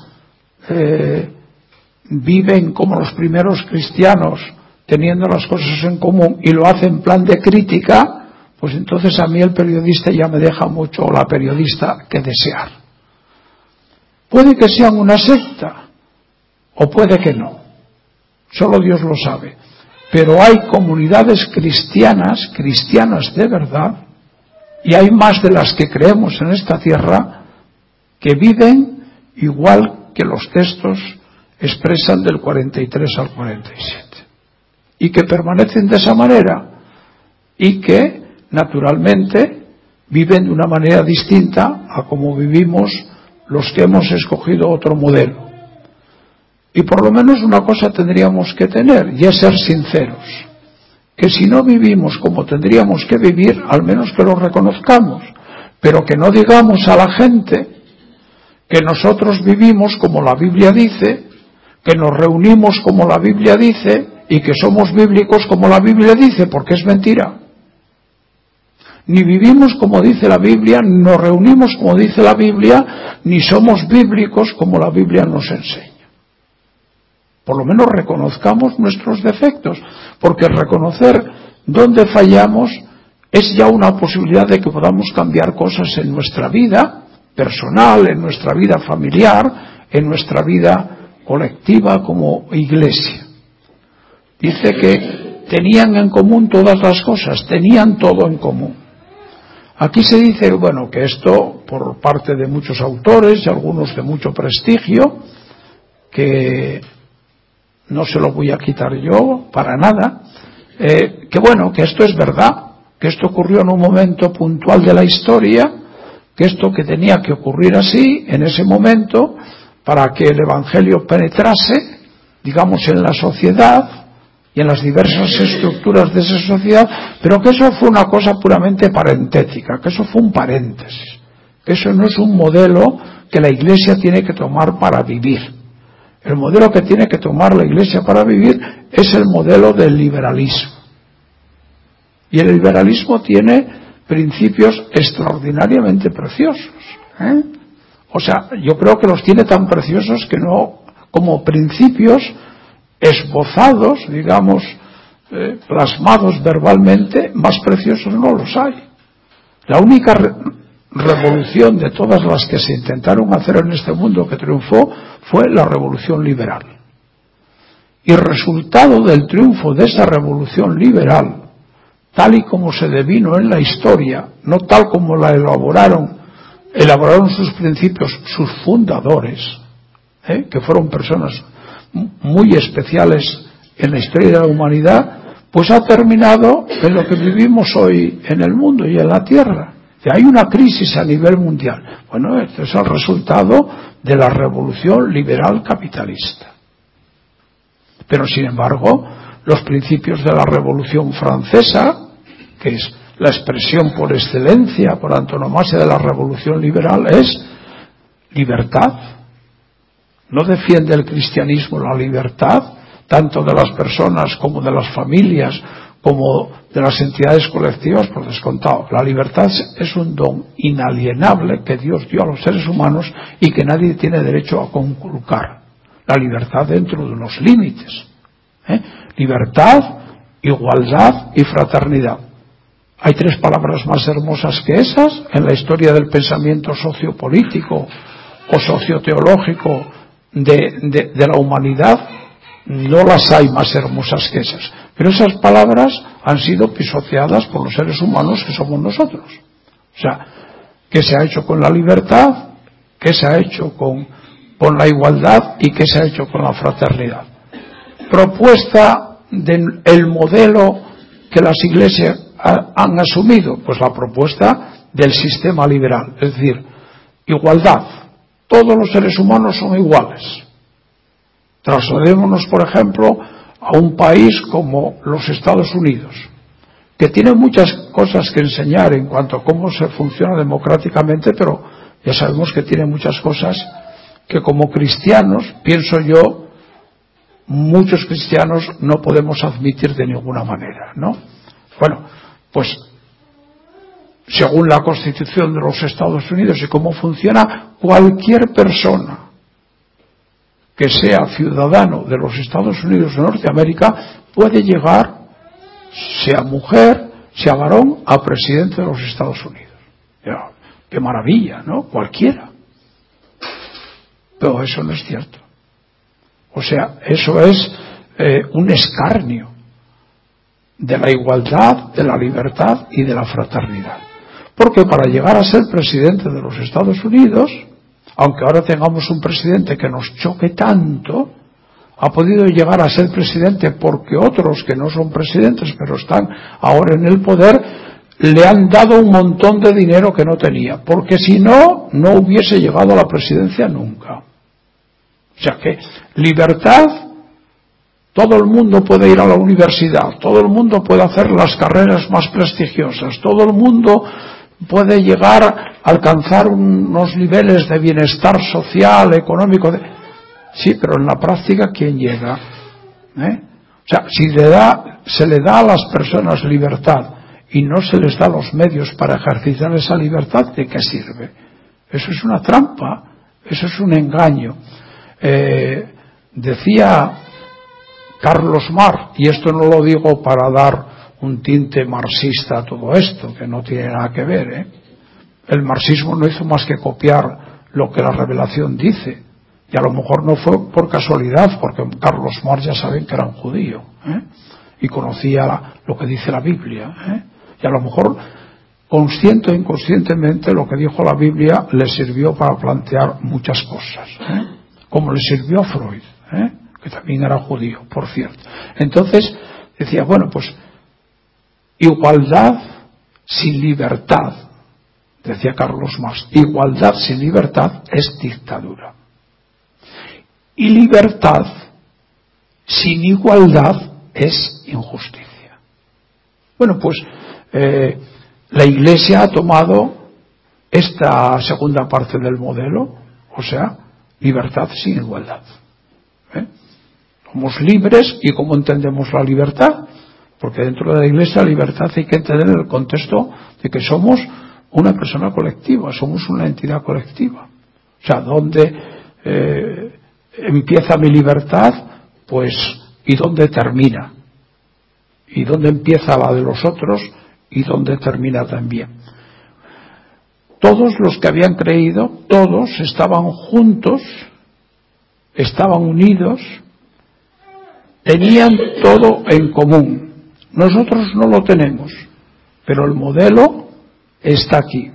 viven como los primeros cristianos, teniendo las cosas en común, y lo hace en plan de crítica, pues entonces a mí el periodista ya me deja mucho, o la periodista, que desear. Puede que sean una secta, o puede que no. Solo Dios lo sabe. Pero hay comunidades cristianas de verdad, y hay más de las que creemos en esta tierra, que viven igual que los textos expresan del 43 al 47. Y que permanecen de esa manera, y que naturalmente viven de una manera distinta a como vivimos los que hemos escogido otro modelo. Y por lo menos una cosa tendríamos que tener, y es ser sinceros, que si no vivimos como tendríamos que vivir, al menos que lo reconozcamos, pero que no digamos a la gente que nosotros vivimos como la Biblia dice, que nos reunimos como la Biblia dice y que somos bíblicos como la Biblia dice, porque es mentira. Ni vivimos como dice la Biblia, ni nos reunimos como dice la Biblia, ni somos bíblicos como la Biblia nos enseña. Por lo menos reconozcamos nuestros defectos, porque reconocer dónde fallamos es ya una posibilidad de que podamos cambiar cosas en nuestra vida personal, en nuestra vida familiar, en nuestra vida colectiva como iglesia. Dice que tenían en común todas las cosas, tenían todo en común. Aquí se dice, bueno, que esto por parte de muchos autores y algunos de mucho prestigio, que no se lo voy a quitar yo para nada, que bueno, que esto es verdad, que esto ocurrió en un momento puntual de la historia, que esto que tenía que ocurrir así, en ese momento, para que el Evangelio penetrase, digamos, en la sociedad y en las diversas estructuras de esa sociedad, pero que eso fue una cosa puramente parentética, que eso fue un paréntesis, que eso no es un modelo que la Iglesia tiene que tomar para vivir. El modelo que tiene que tomar la Iglesia para vivir es el modelo del liberalismo. Y el liberalismo tiene principios extraordinariamente preciosos, O sea, yo creo que los tiene tan preciosos que no, como principios esbozados, digamos, plasmados verbalmente, más preciosos no los hay. La única revolución de todas las que se intentaron hacer en este mundo que triunfó fue la revolución liberal. Y resultado del triunfo de esa revolución liberal, tal y como se devino en la historia, no tal como la elaboraron sus principios, sus fundadores, que fueron personas muy especiales en la historia de la humanidad, pues ha terminado en lo que vivimos hoy en el mundo y en la Tierra. Que hay una crisis a nivel mundial. Bueno, esto es el resultado de la revolución liberal capitalista. Pero sin embargo, los principios de la Revolución Francesa, que es la expresión por excelencia, por antonomasia de la revolución liberal, es libertad. No defiende el cristianismo la libertad, tanto de las personas como de las familias, como de las entidades colectivas, por descontado. La libertad es un don inalienable que Dios dio a los seres humanos y que nadie tiene derecho a conculcar. La libertad dentro de unos límites. Libertad, igualdad y fraternidad. Hay tres palabras más hermosas que esas en la historia del pensamiento sociopolítico o socioteológico de la humanidad. No las hay más hermosas que esas. Pero esas palabras han sido pisoteadas por los seres humanos que somos nosotros. O sea, ¿qué se ha hecho con la libertad? ¿Qué se ha hecho con la igualdad? ¿Y qué se ha hecho con la fraternidad? Propuesta del modelo que las iglesias han asumido, pues la propuesta del sistema liberal, es decir, igualdad. Todos los seres humanos son iguales. Trasladémonos, por ejemplo, a un país como los Estados Unidos, que tiene muchas cosas que enseñar en cuanto a cómo se funciona democráticamente, pero ya sabemos que tiene muchas cosas que como cristianos, pienso yo, muchos cristianos no podemos admitir de ninguna manera, ¿no? Bueno, pues según la Constitución de los Estados Unidos y cómo funciona, cualquier persona que sea ciudadano de los Estados Unidos de Norteamérica puede llegar, sea mujer, sea varón, a presidente de los Estados Unidos. Ya, qué maravilla, ¿no? Cualquiera. Pero eso no es cierto. O sea, eso es un escarnio de la igualdad, de la libertad y de la fraternidad. Porque para llegar a ser presidente de los Estados Unidos, aunque ahora tengamos un presidente que nos choque tanto, ha podido llegar a ser presidente porque otros que no son presidentes, pero están ahora en el poder, le han dado un montón de dinero que no tenía. Porque si no, no hubiese llegado a la presidencia nunca. O sea que libertad, todo el mundo puede ir a la universidad, todo el mundo puede hacer las carreras más prestigiosas, todo el mundo puede llegar a alcanzar unos niveles de bienestar social, económico. Sí, pero en la práctica, ¿quién llega? O sea, si se le da a las personas libertad y no se les da los medios para ejercitar esa libertad, ¿de qué sirve? Eso es una trampa, eso es un engaño. Decía Carlos Marx, y esto no lo digo para dar un tinte marxista a todo esto, que no tiene nada que ver, El marxismo no hizo más que copiar lo que la revelación dice, y a lo mejor no fue por casualidad, porque Carlos Marx ya saben que era un judío, y conocía lo que dice la Biblia, y a lo mejor consciente o inconscientemente lo que dijo la Biblia le sirvió para plantear muchas cosas, como le sirvió a Freud, que también era judío, por cierto. Entonces, Decía, bueno, pues igualdad sin libertad, decía Carlos Marx, igualdad sin libertad es dictadura. Y libertad sin igualdad es injusticia. Bueno, pues la Iglesia ha tomado esta segunda parte del modelo, o sea, libertad sin igualdad. Somos libres, ¿y cómo entendemos la libertad? Porque dentro de la Iglesia la libertad hay que entender en el contexto de que somos una persona colectiva, somos una entidad colectiva. O sea, ¿dónde empieza mi libertad? Pues, ¿y dónde termina? ¿Y dónde empieza la de los otros? ¿Y dónde termina también? Todos los que habían creído, todos estaban juntos, estaban unidos, tenían todo en común. Nosotros no lo tenemos, pero el modelo está aquí.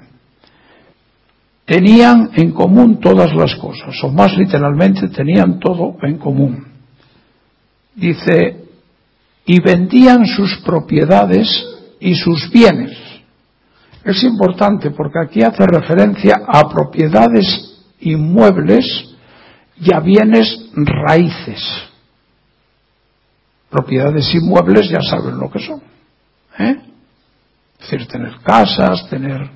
Tenían en común todas las cosas, o más literalmente, tenían todo en común. Dice, y vendían sus propiedades y sus bienes. Es importante porque aquí hace referencia a propiedades inmuebles y a bienes raíces. Propiedades inmuebles ya saben lo que son. Es decir, tener casas, tener...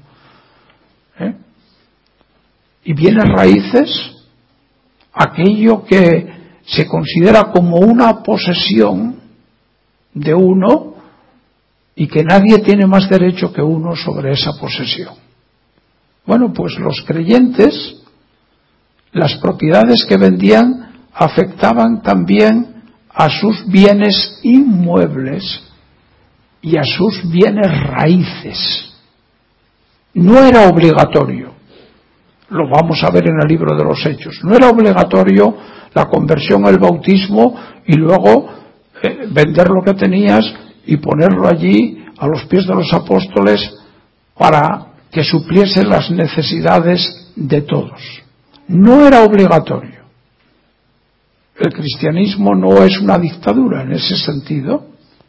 Y bienes raíces, aquello que se considera como una posesión de uno y que nadie tiene más derecho que uno sobre esa posesión. Bueno, pues los creyentes, las propiedades que vendían afectaban también a sus bienes inmuebles y a sus bienes raíces. No era obligatorio, lo vamos a ver en el libro de los Hechos, no era obligatorio la conversión, el bautismo y luego vender lo que tenías y ponerlo allí a los pies de los apóstoles para que supliese las necesidades de todos. No era obligatorio. El cristianismo no es una dictadura en ese sentido,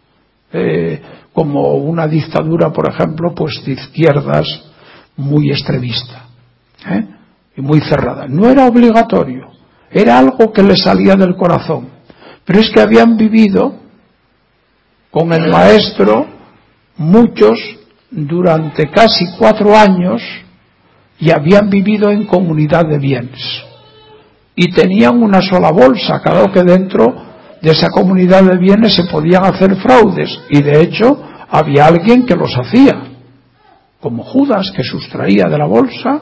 como una dictadura, por ejemplo, pues de izquierdas muy extremista, y muy cerrada. No era obligatorio, era algo que les salía del corazón. Pero es que habían vivido con el maestro muchos durante casi 4 años y habían vivido en comunidad de bienes. Y tenían una sola bolsa, claro que dentro de esa comunidad de bienes se podían hacer fraudes, y de hecho había alguien que los hacía, como Judas, que sustraía de la bolsa,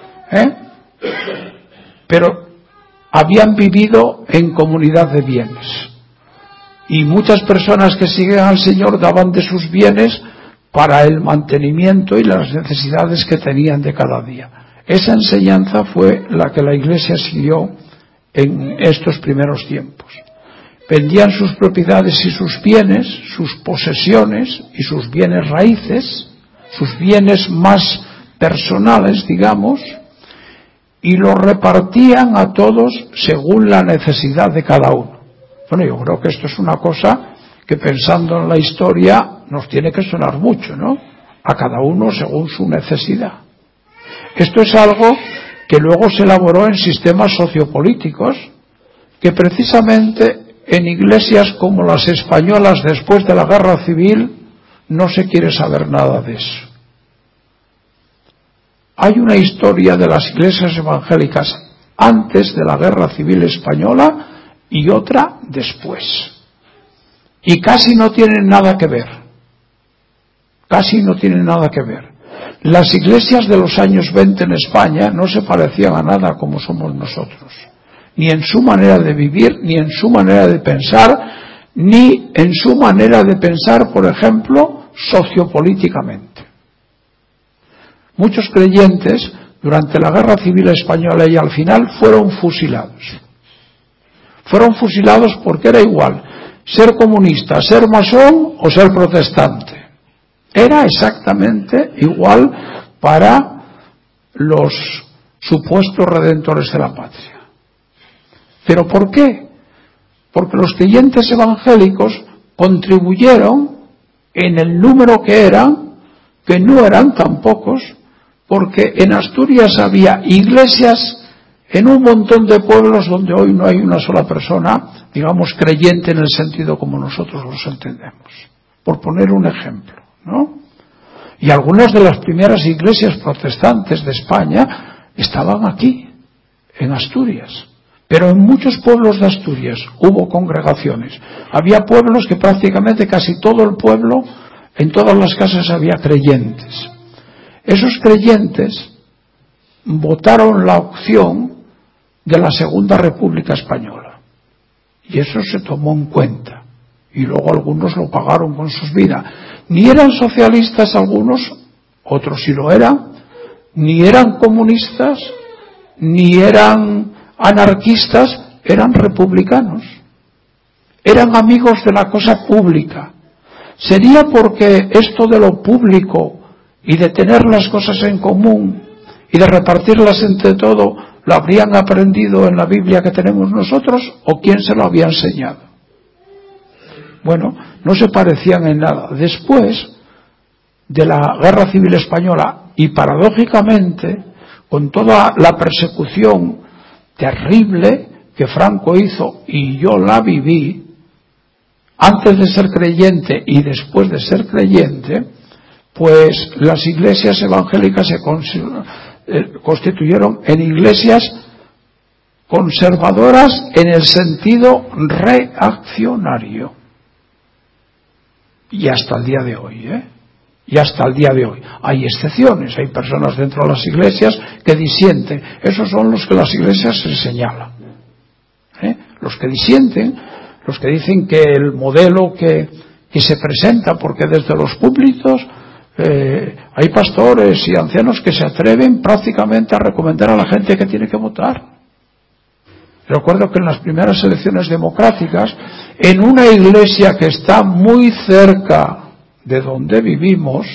pero habían vivido en comunidad de bienes. Y muchas personas que siguen al Señor daban de sus bienes para el mantenimiento y las necesidades que tenían de cada día. Esa enseñanza fue la que la Iglesia siguió en estos primeros tiempos. Vendían sus propiedades y sus bienes, sus posesiones y sus bienes raíces, sus bienes más personales, digamos, y los repartían a todos según la necesidad de cada uno. Bueno, yo creo que esto es una cosa que, pensando en la historia, nos tiene que sonar mucho, ¿no? A cada uno según su necesidad. Esto es algo que luego se elaboró en sistemas sociopolíticos, que precisamente en iglesias como las españolas después de la Guerra Civil no se quiere saber nada de eso. Hay una historia de las iglesias evangélicas antes de la Guerra Civil Española y otra después. Y casi no tienen nada que ver. Casi no tienen nada que ver. Las iglesias de los años 20 en España no se parecían a nada como somos nosotros. Ni en su manera de vivir, ni en su manera de pensar, ni en su manera de pensar, por ejemplo, sociopolíticamente. Muchos creyentes, durante la Guerra Civil Española y al final, fueron fusilados. Fueron fusilados porque era igual ser comunista, ser masón o ser protestante. Era exactamente igual para los supuestos redentores de la patria. ¿Pero por qué? Porque los creyentes evangélicos contribuyeron en el número que eran, que no eran tan pocos, porque en Asturias había iglesias en un montón de pueblos donde hoy no hay una sola persona, digamos, creyente en el sentido como nosotros los entendemos. Por poner un ejemplo, ¿no? Y algunas de las primeras iglesias protestantes de España estaban aquí, en Asturias. Pero en muchos pueblos de Asturias hubo congregaciones. Había pueblos que prácticamente casi todo el pueblo, en todas las casas había creyentes. Esos creyentes votaron la opción de la Segunda República Española. Y eso se tomó en cuenta. Y luego algunos lo pagaron con sus vidas. Ni eran socialistas algunos, otros sí lo eran, ni eran comunistas, ni eran anarquistas, eran republicanos. Eran amigos de la cosa pública. ¿Sería porque esto de lo público y de tener las cosas en común y de repartirlas entre todo lo habrían aprendido en la Biblia que tenemos nosotros o quién se lo había enseñado? Bueno, no se parecían en nada. Después de la Guerra Civil Española y paradójicamente con toda la persecución terrible que Franco hizo, y yo la viví antes de ser creyente y después de ser creyente, pues las iglesias evangélicas se constituyeron en iglesias conservadoras en el sentido reaccionario. Y hasta el día de hoy, Y hasta el día de hoy. Hay excepciones, hay personas dentro de las iglesias que disienten. Esos son los que las iglesias se señalan. Los que disienten, los que dicen que el modelo que se presenta, porque desde los púlpitos hay pastores y ancianos que se atreven prácticamente a recomendar a la gente que tiene que votar. Recuerdo que en las primeras elecciones democráticas, en una iglesia que está muy cerca de donde vivimos,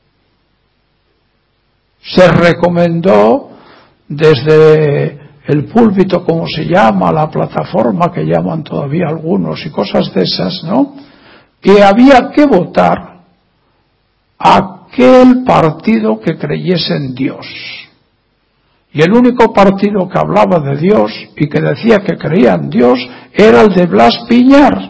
se recomendó desde el púlpito, como se llama, la plataforma que llaman todavía algunos y cosas de esas, ¿no?, que había que votar a aquel partido que creyese en Dios. Y el único partido que hablaba de Dios y que decía que creía en Dios era el de Blas Piñar.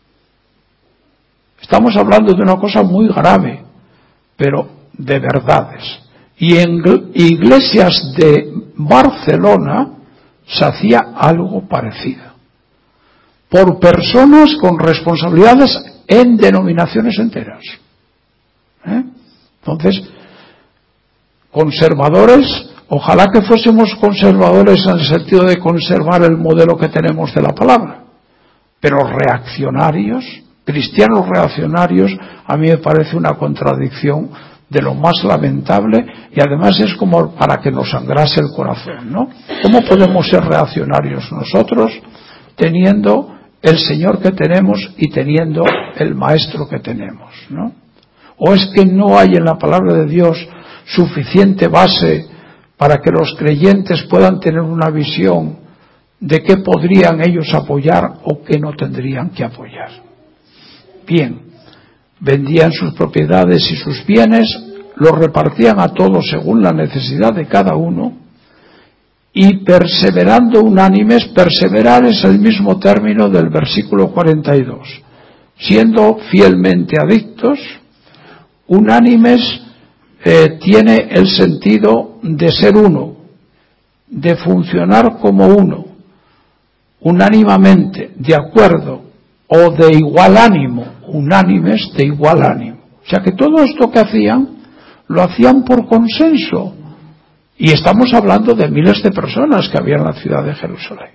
Estamos hablando de una cosa muy grave, pero de verdades. Y en iglesias de Barcelona se hacía algo parecido. Por personas con responsabilidades en denominaciones enteras. Entonces, conservadores, ojalá que fuésemos conservadores en el sentido de conservar el modelo que tenemos de la palabra, pero reaccionarios, cristianos reaccionarios, a mí me parece una contradicción de lo más lamentable, y además es como para que nos sangrase el corazón, ¿no? ¿Cómo podemos ser reaccionarios nosotros teniendo el Señor que tenemos y teniendo el Maestro que tenemos, ¿no? ¿O es que no hay en la palabra de Dios suficiente base para que los creyentes puedan tener una visión de qué podrían ellos apoyar o qué no tendrían que apoyar? Bien, vendían sus propiedades y sus bienes, los repartían a todos según la necesidad de cada uno, y perseverando unánimes, perseverar es el mismo término del versículo 42, siendo fielmente adictos. Unánimes tiene el sentido de ser uno, de funcionar como uno, unánimamente, de acuerdo, o de igual ánimo, unánimes de igual ánimo. O sea que todo esto que hacían, lo hacían por consenso. Y estamos hablando de miles de personas que había en la ciudad de Jerusalén.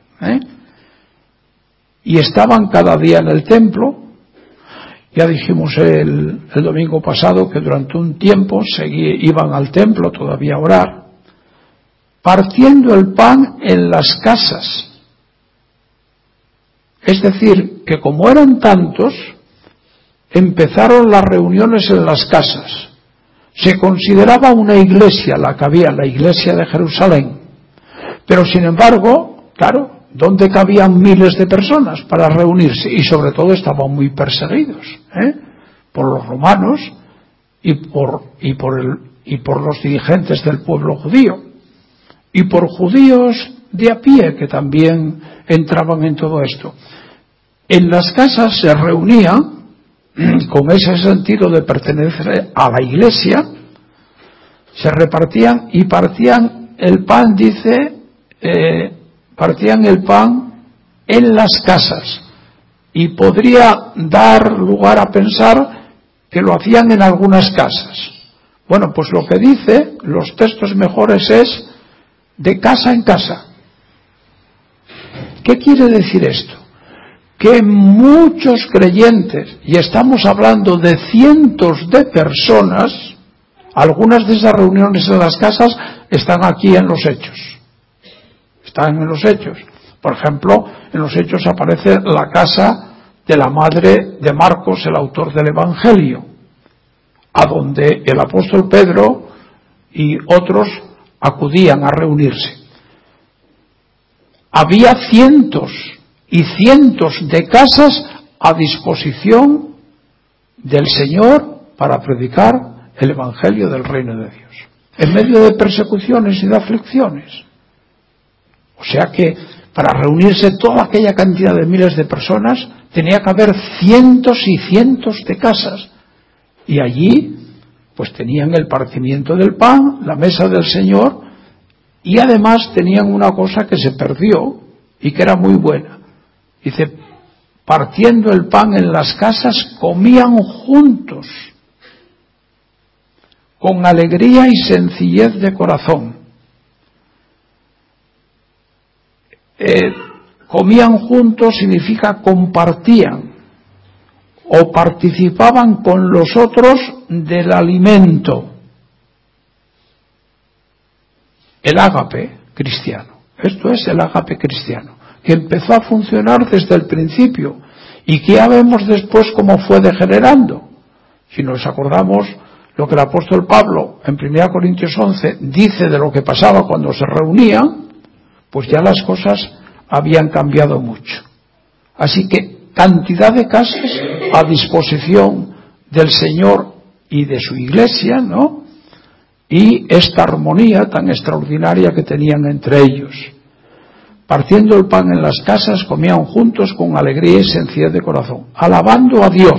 Y estaban cada día en el templo. Ya dijimos el domingo pasado que durante un tiempo iban al templo todavía a orar, partiendo el pan en las casas. Es decir, que como eran tantos, empezaron las reuniones en las casas. Se consideraba una iglesia la que había, la iglesia de Jerusalén. Pero sin embargo, claro, ¿dónde cabían miles de personas para reunirse? Y sobre todo estaban muy perseguidos por los romanos y por los dirigentes del pueblo judío, y por judíos de a pie que también entraban en todo esto. En las casas se reunían con ese sentido de pertenecer a la iglesia, se repartían y partían el pan, partían el pan en las casas, y podría dar lugar a pensar que lo hacían en algunas casas. Bueno, pues lo que dice los textos mejores es de casa en casa. ¿Qué quiere decir esto? Que muchos creyentes, y estamos hablando de cientos de personas, algunas de esas reuniones en las casas están aquí en los Hechos. Están en los Hechos. Por ejemplo, en los Hechos aparece la casa de la madre de Marcos, el autor del Evangelio, a donde el apóstol Pedro y otros acudían a reunirse. Había cientos y cientos de casas a disposición del Señor para predicar el Evangelio del Reino de Dios, en medio de persecuciones y de aflicciones. O sea que para reunirse toda aquella cantidad de miles de personas tenía que haber cientos y cientos de casas, y allí pues tenían el partimiento del pan, la mesa del Señor, y además tenían una cosa que se perdió y que era muy buena. Dice, partiendo el pan en las casas, comían juntos, con alegría y sencillez de corazón. Comían juntos significa compartían o participaban con los otros del alimento. El ágape cristiano. Esto es el ágape cristiano, que empezó a funcionar desde el principio y que ya vemos después cómo fue degenerando. Si nos acordamos lo que el apóstol Pablo en 1 Corintios 11 dice de lo que pasaba cuando se reunían, pues ya las cosas habían cambiado mucho. Así que cantidad de casas a disposición del Señor y de su iglesia, ¿no? Y esta armonía tan extraordinaria que tenían entre ellos. Partiendo el pan en las casas, comían juntos con alegría y sencillez de corazón, alabando a Dios.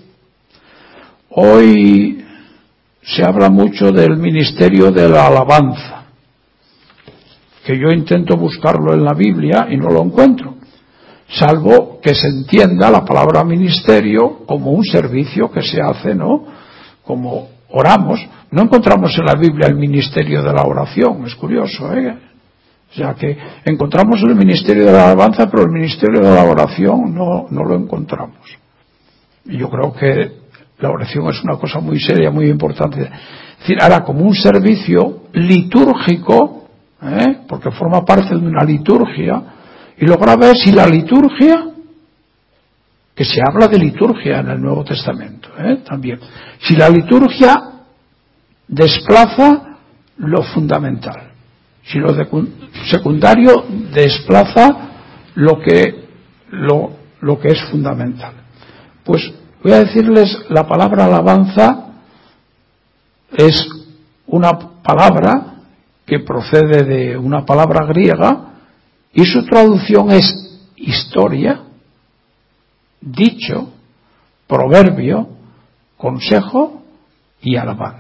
Hoy se habla mucho del ministerio de la alabanza, que yo intento buscarlo en la Biblia y no lo encuentro, salvo que se entienda la palabra ministerio como un servicio que se hace, ¿no? Como oramos. No encontramos en la Biblia el ministerio de la oración, es curioso, O sea que encontramos el ministerio de la alabanza, pero el ministerio de la oración no lo encontramos. Y yo creo que la oración es una cosa muy seria, muy importante. Es decir, ahora como un servicio litúrgico, porque forma parte de una liturgia, y lo grave es si la liturgia, que se habla de liturgia en el Nuevo Testamento, también, si la liturgia desplaza lo fundamental, si lo secundario desplaza lo que es fundamental. Pues voy a decirles, la palabra alabanza es una palabra que procede de una palabra griega y su traducción es historia, dicho, proverbio, consejo y alabanza.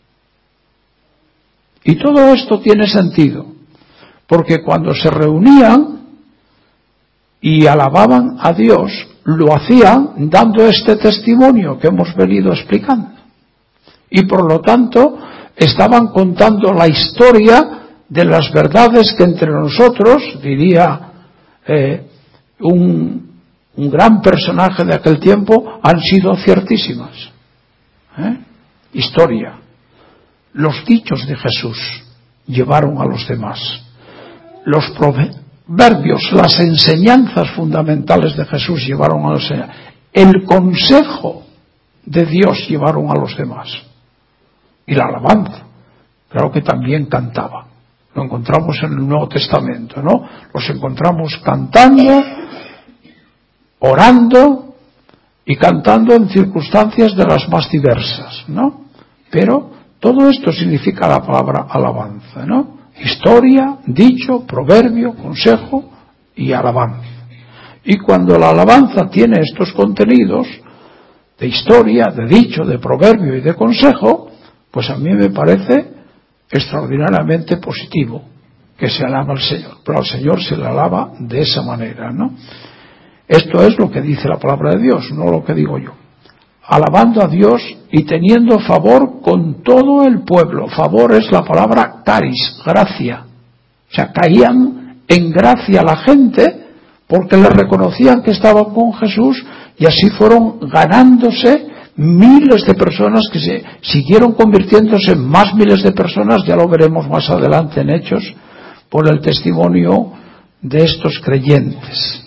Y todo esto tiene sentido, porque cuando se reunían y alababan a Dios, lo hacían dando este testimonio que hemos venido explicando. Y por lo tanto, estaban contando la historia de las verdades que entre nosotros, diría un gran personaje de aquel tiempo, han sido ciertísimas. Historia. Los dichos de Jesús llevaron a los demás. Los proverbios, las enseñanzas fundamentales de Jesús llevaron a los demás. El consejo de Dios llevaron a los demás. Y la alabanza. Claro que también cantaban. lo encontramos en el Nuevo Testamento, ¿no? Los encontramos cantando, orando y cantando en circunstancias de las más diversas, ¿no? Pero todo esto significa la palabra alabanza, ¿no? Historia, dicho, proverbio, consejo y alabanza. Y cuando la alabanza tiene estos contenidos de historia, de dicho, de proverbio y de consejo, pues a mí me parece extraordinariamente positivo que se alaba al Señor. Pero al Señor se le alaba de esa manera, ¿no? Esto es lo que dice la palabra de Dios, no lo que digo yo. Alabando a Dios y teniendo favor con todo el pueblo. Favor es la palabra caris, gracia. O sea, caían en gracia la gente porque le reconocían que estaban con Jesús y así fueron ganándose miles de personas que se siguieron convirtiéndose en más miles de personas, ya lo veremos más adelante en Hechos, por el testimonio de estos creyentes.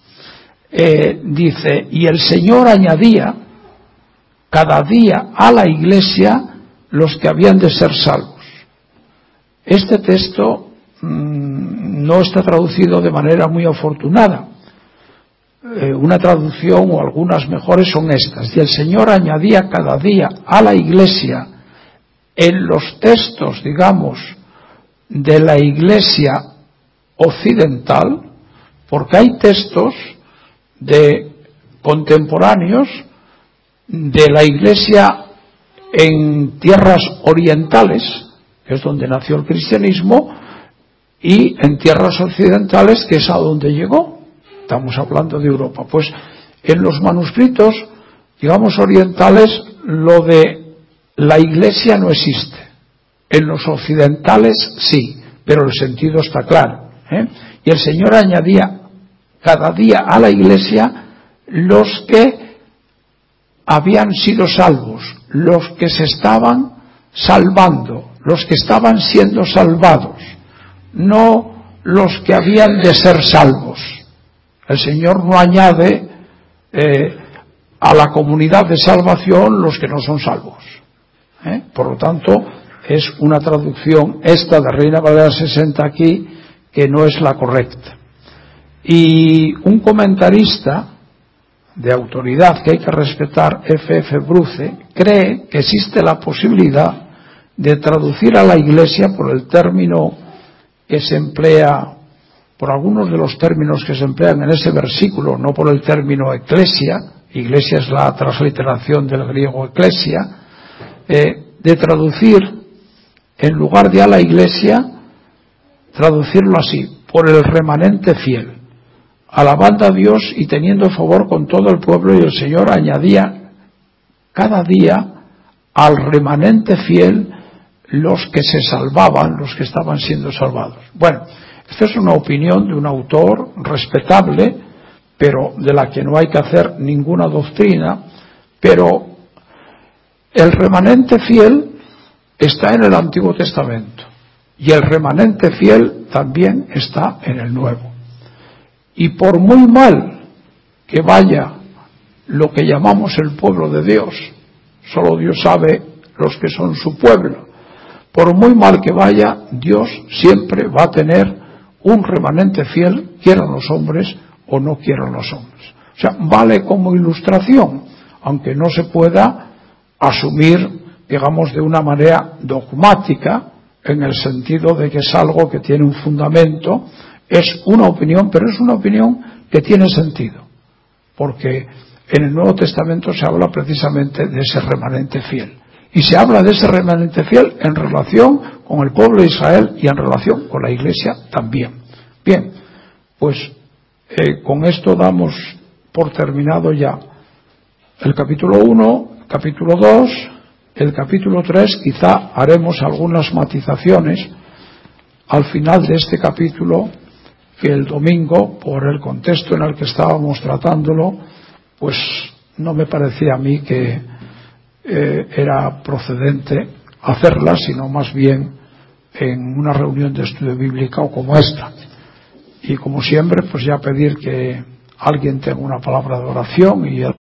Dice, y el Señor añadía cada día a la iglesia los que habían de ser salvos. Este texto no está traducido de manera muy afortunada. Una traducción o algunas mejores son estas. Y el Señor añadía cada día a la iglesia en los textos, digamos, de la iglesia occidental, porque hay textos de contemporáneos de la iglesia en tierras orientales, que es donde nació el cristianismo, y en tierras occidentales, que es a donde llegó. Estamos hablando de Europa. Pues en los manuscritos, digamos, orientales, lo de la iglesia no existe. En los occidentales sí, pero el sentido está claro, ¿eh? Y el Señor añadía cada día a la iglesia los que habían sido salvos, los que se estaban salvando, los que estaban siendo salvados, no los que habían de ser salvos. El Señor no añade a la comunidad de salvación los que no son salvos. Por lo tanto, es una traducción esta de Reina Valera 60 aquí que no es la correcta. Y un comentarista de autoridad que hay que respetar, F.F. Bruce, cree que existe la posibilidad de traducir a la Iglesia por el término que se emplea, por algunos de los términos que se emplean en ese versículo, no por el término eclesia. Iglesia es la transliteración del griego eclesia, de traducir en lugar de a la Iglesia, traducirlo así, por el remanente fiel, alabando a Dios y teniendo favor con todo el pueblo. Y el Señor añadía cada día al remanente fiel los que se salvaban, los que estaban siendo salvados. Bueno, esta es una opinión de un autor respetable, pero de la que no hay que hacer ninguna doctrina. Pero el remanente fiel está en el Antiguo Testamento y el remanente fiel también está en el Nuevo. Y por muy mal que vaya lo que llamamos el pueblo de Dios, solo Dios sabe los que son su pueblo, por muy mal que vaya, Dios siempre va a tener un remanente fiel, quieran los hombres o no quieran los hombres. O sea, vale como ilustración, aunque no se pueda asumir, digamos, de una manera dogmática, en el sentido de que es algo que tiene un fundamento. Es una opinión, pero es una opinión que tiene sentido, porque en el Nuevo Testamento se habla precisamente de ese remanente fiel. Y se habla de ese remanente fiel en relación con el pueblo de Israel y en relación con la Iglesia también. Bien, pues con esto damos por terminado ya el capítulo 1, capítulo 2, el capítulo 3. Quizá haremos algunas matizaciones al final de este capítulo, que el domingo, por el contexto en el que estábamos tratándolo, pues no me parecía a mí que era procedente hacerla, sino más bien en una reunión de estudio bíblico como esta. Y como siempre, pues ya pedir que alguien tenga una palabra de oración y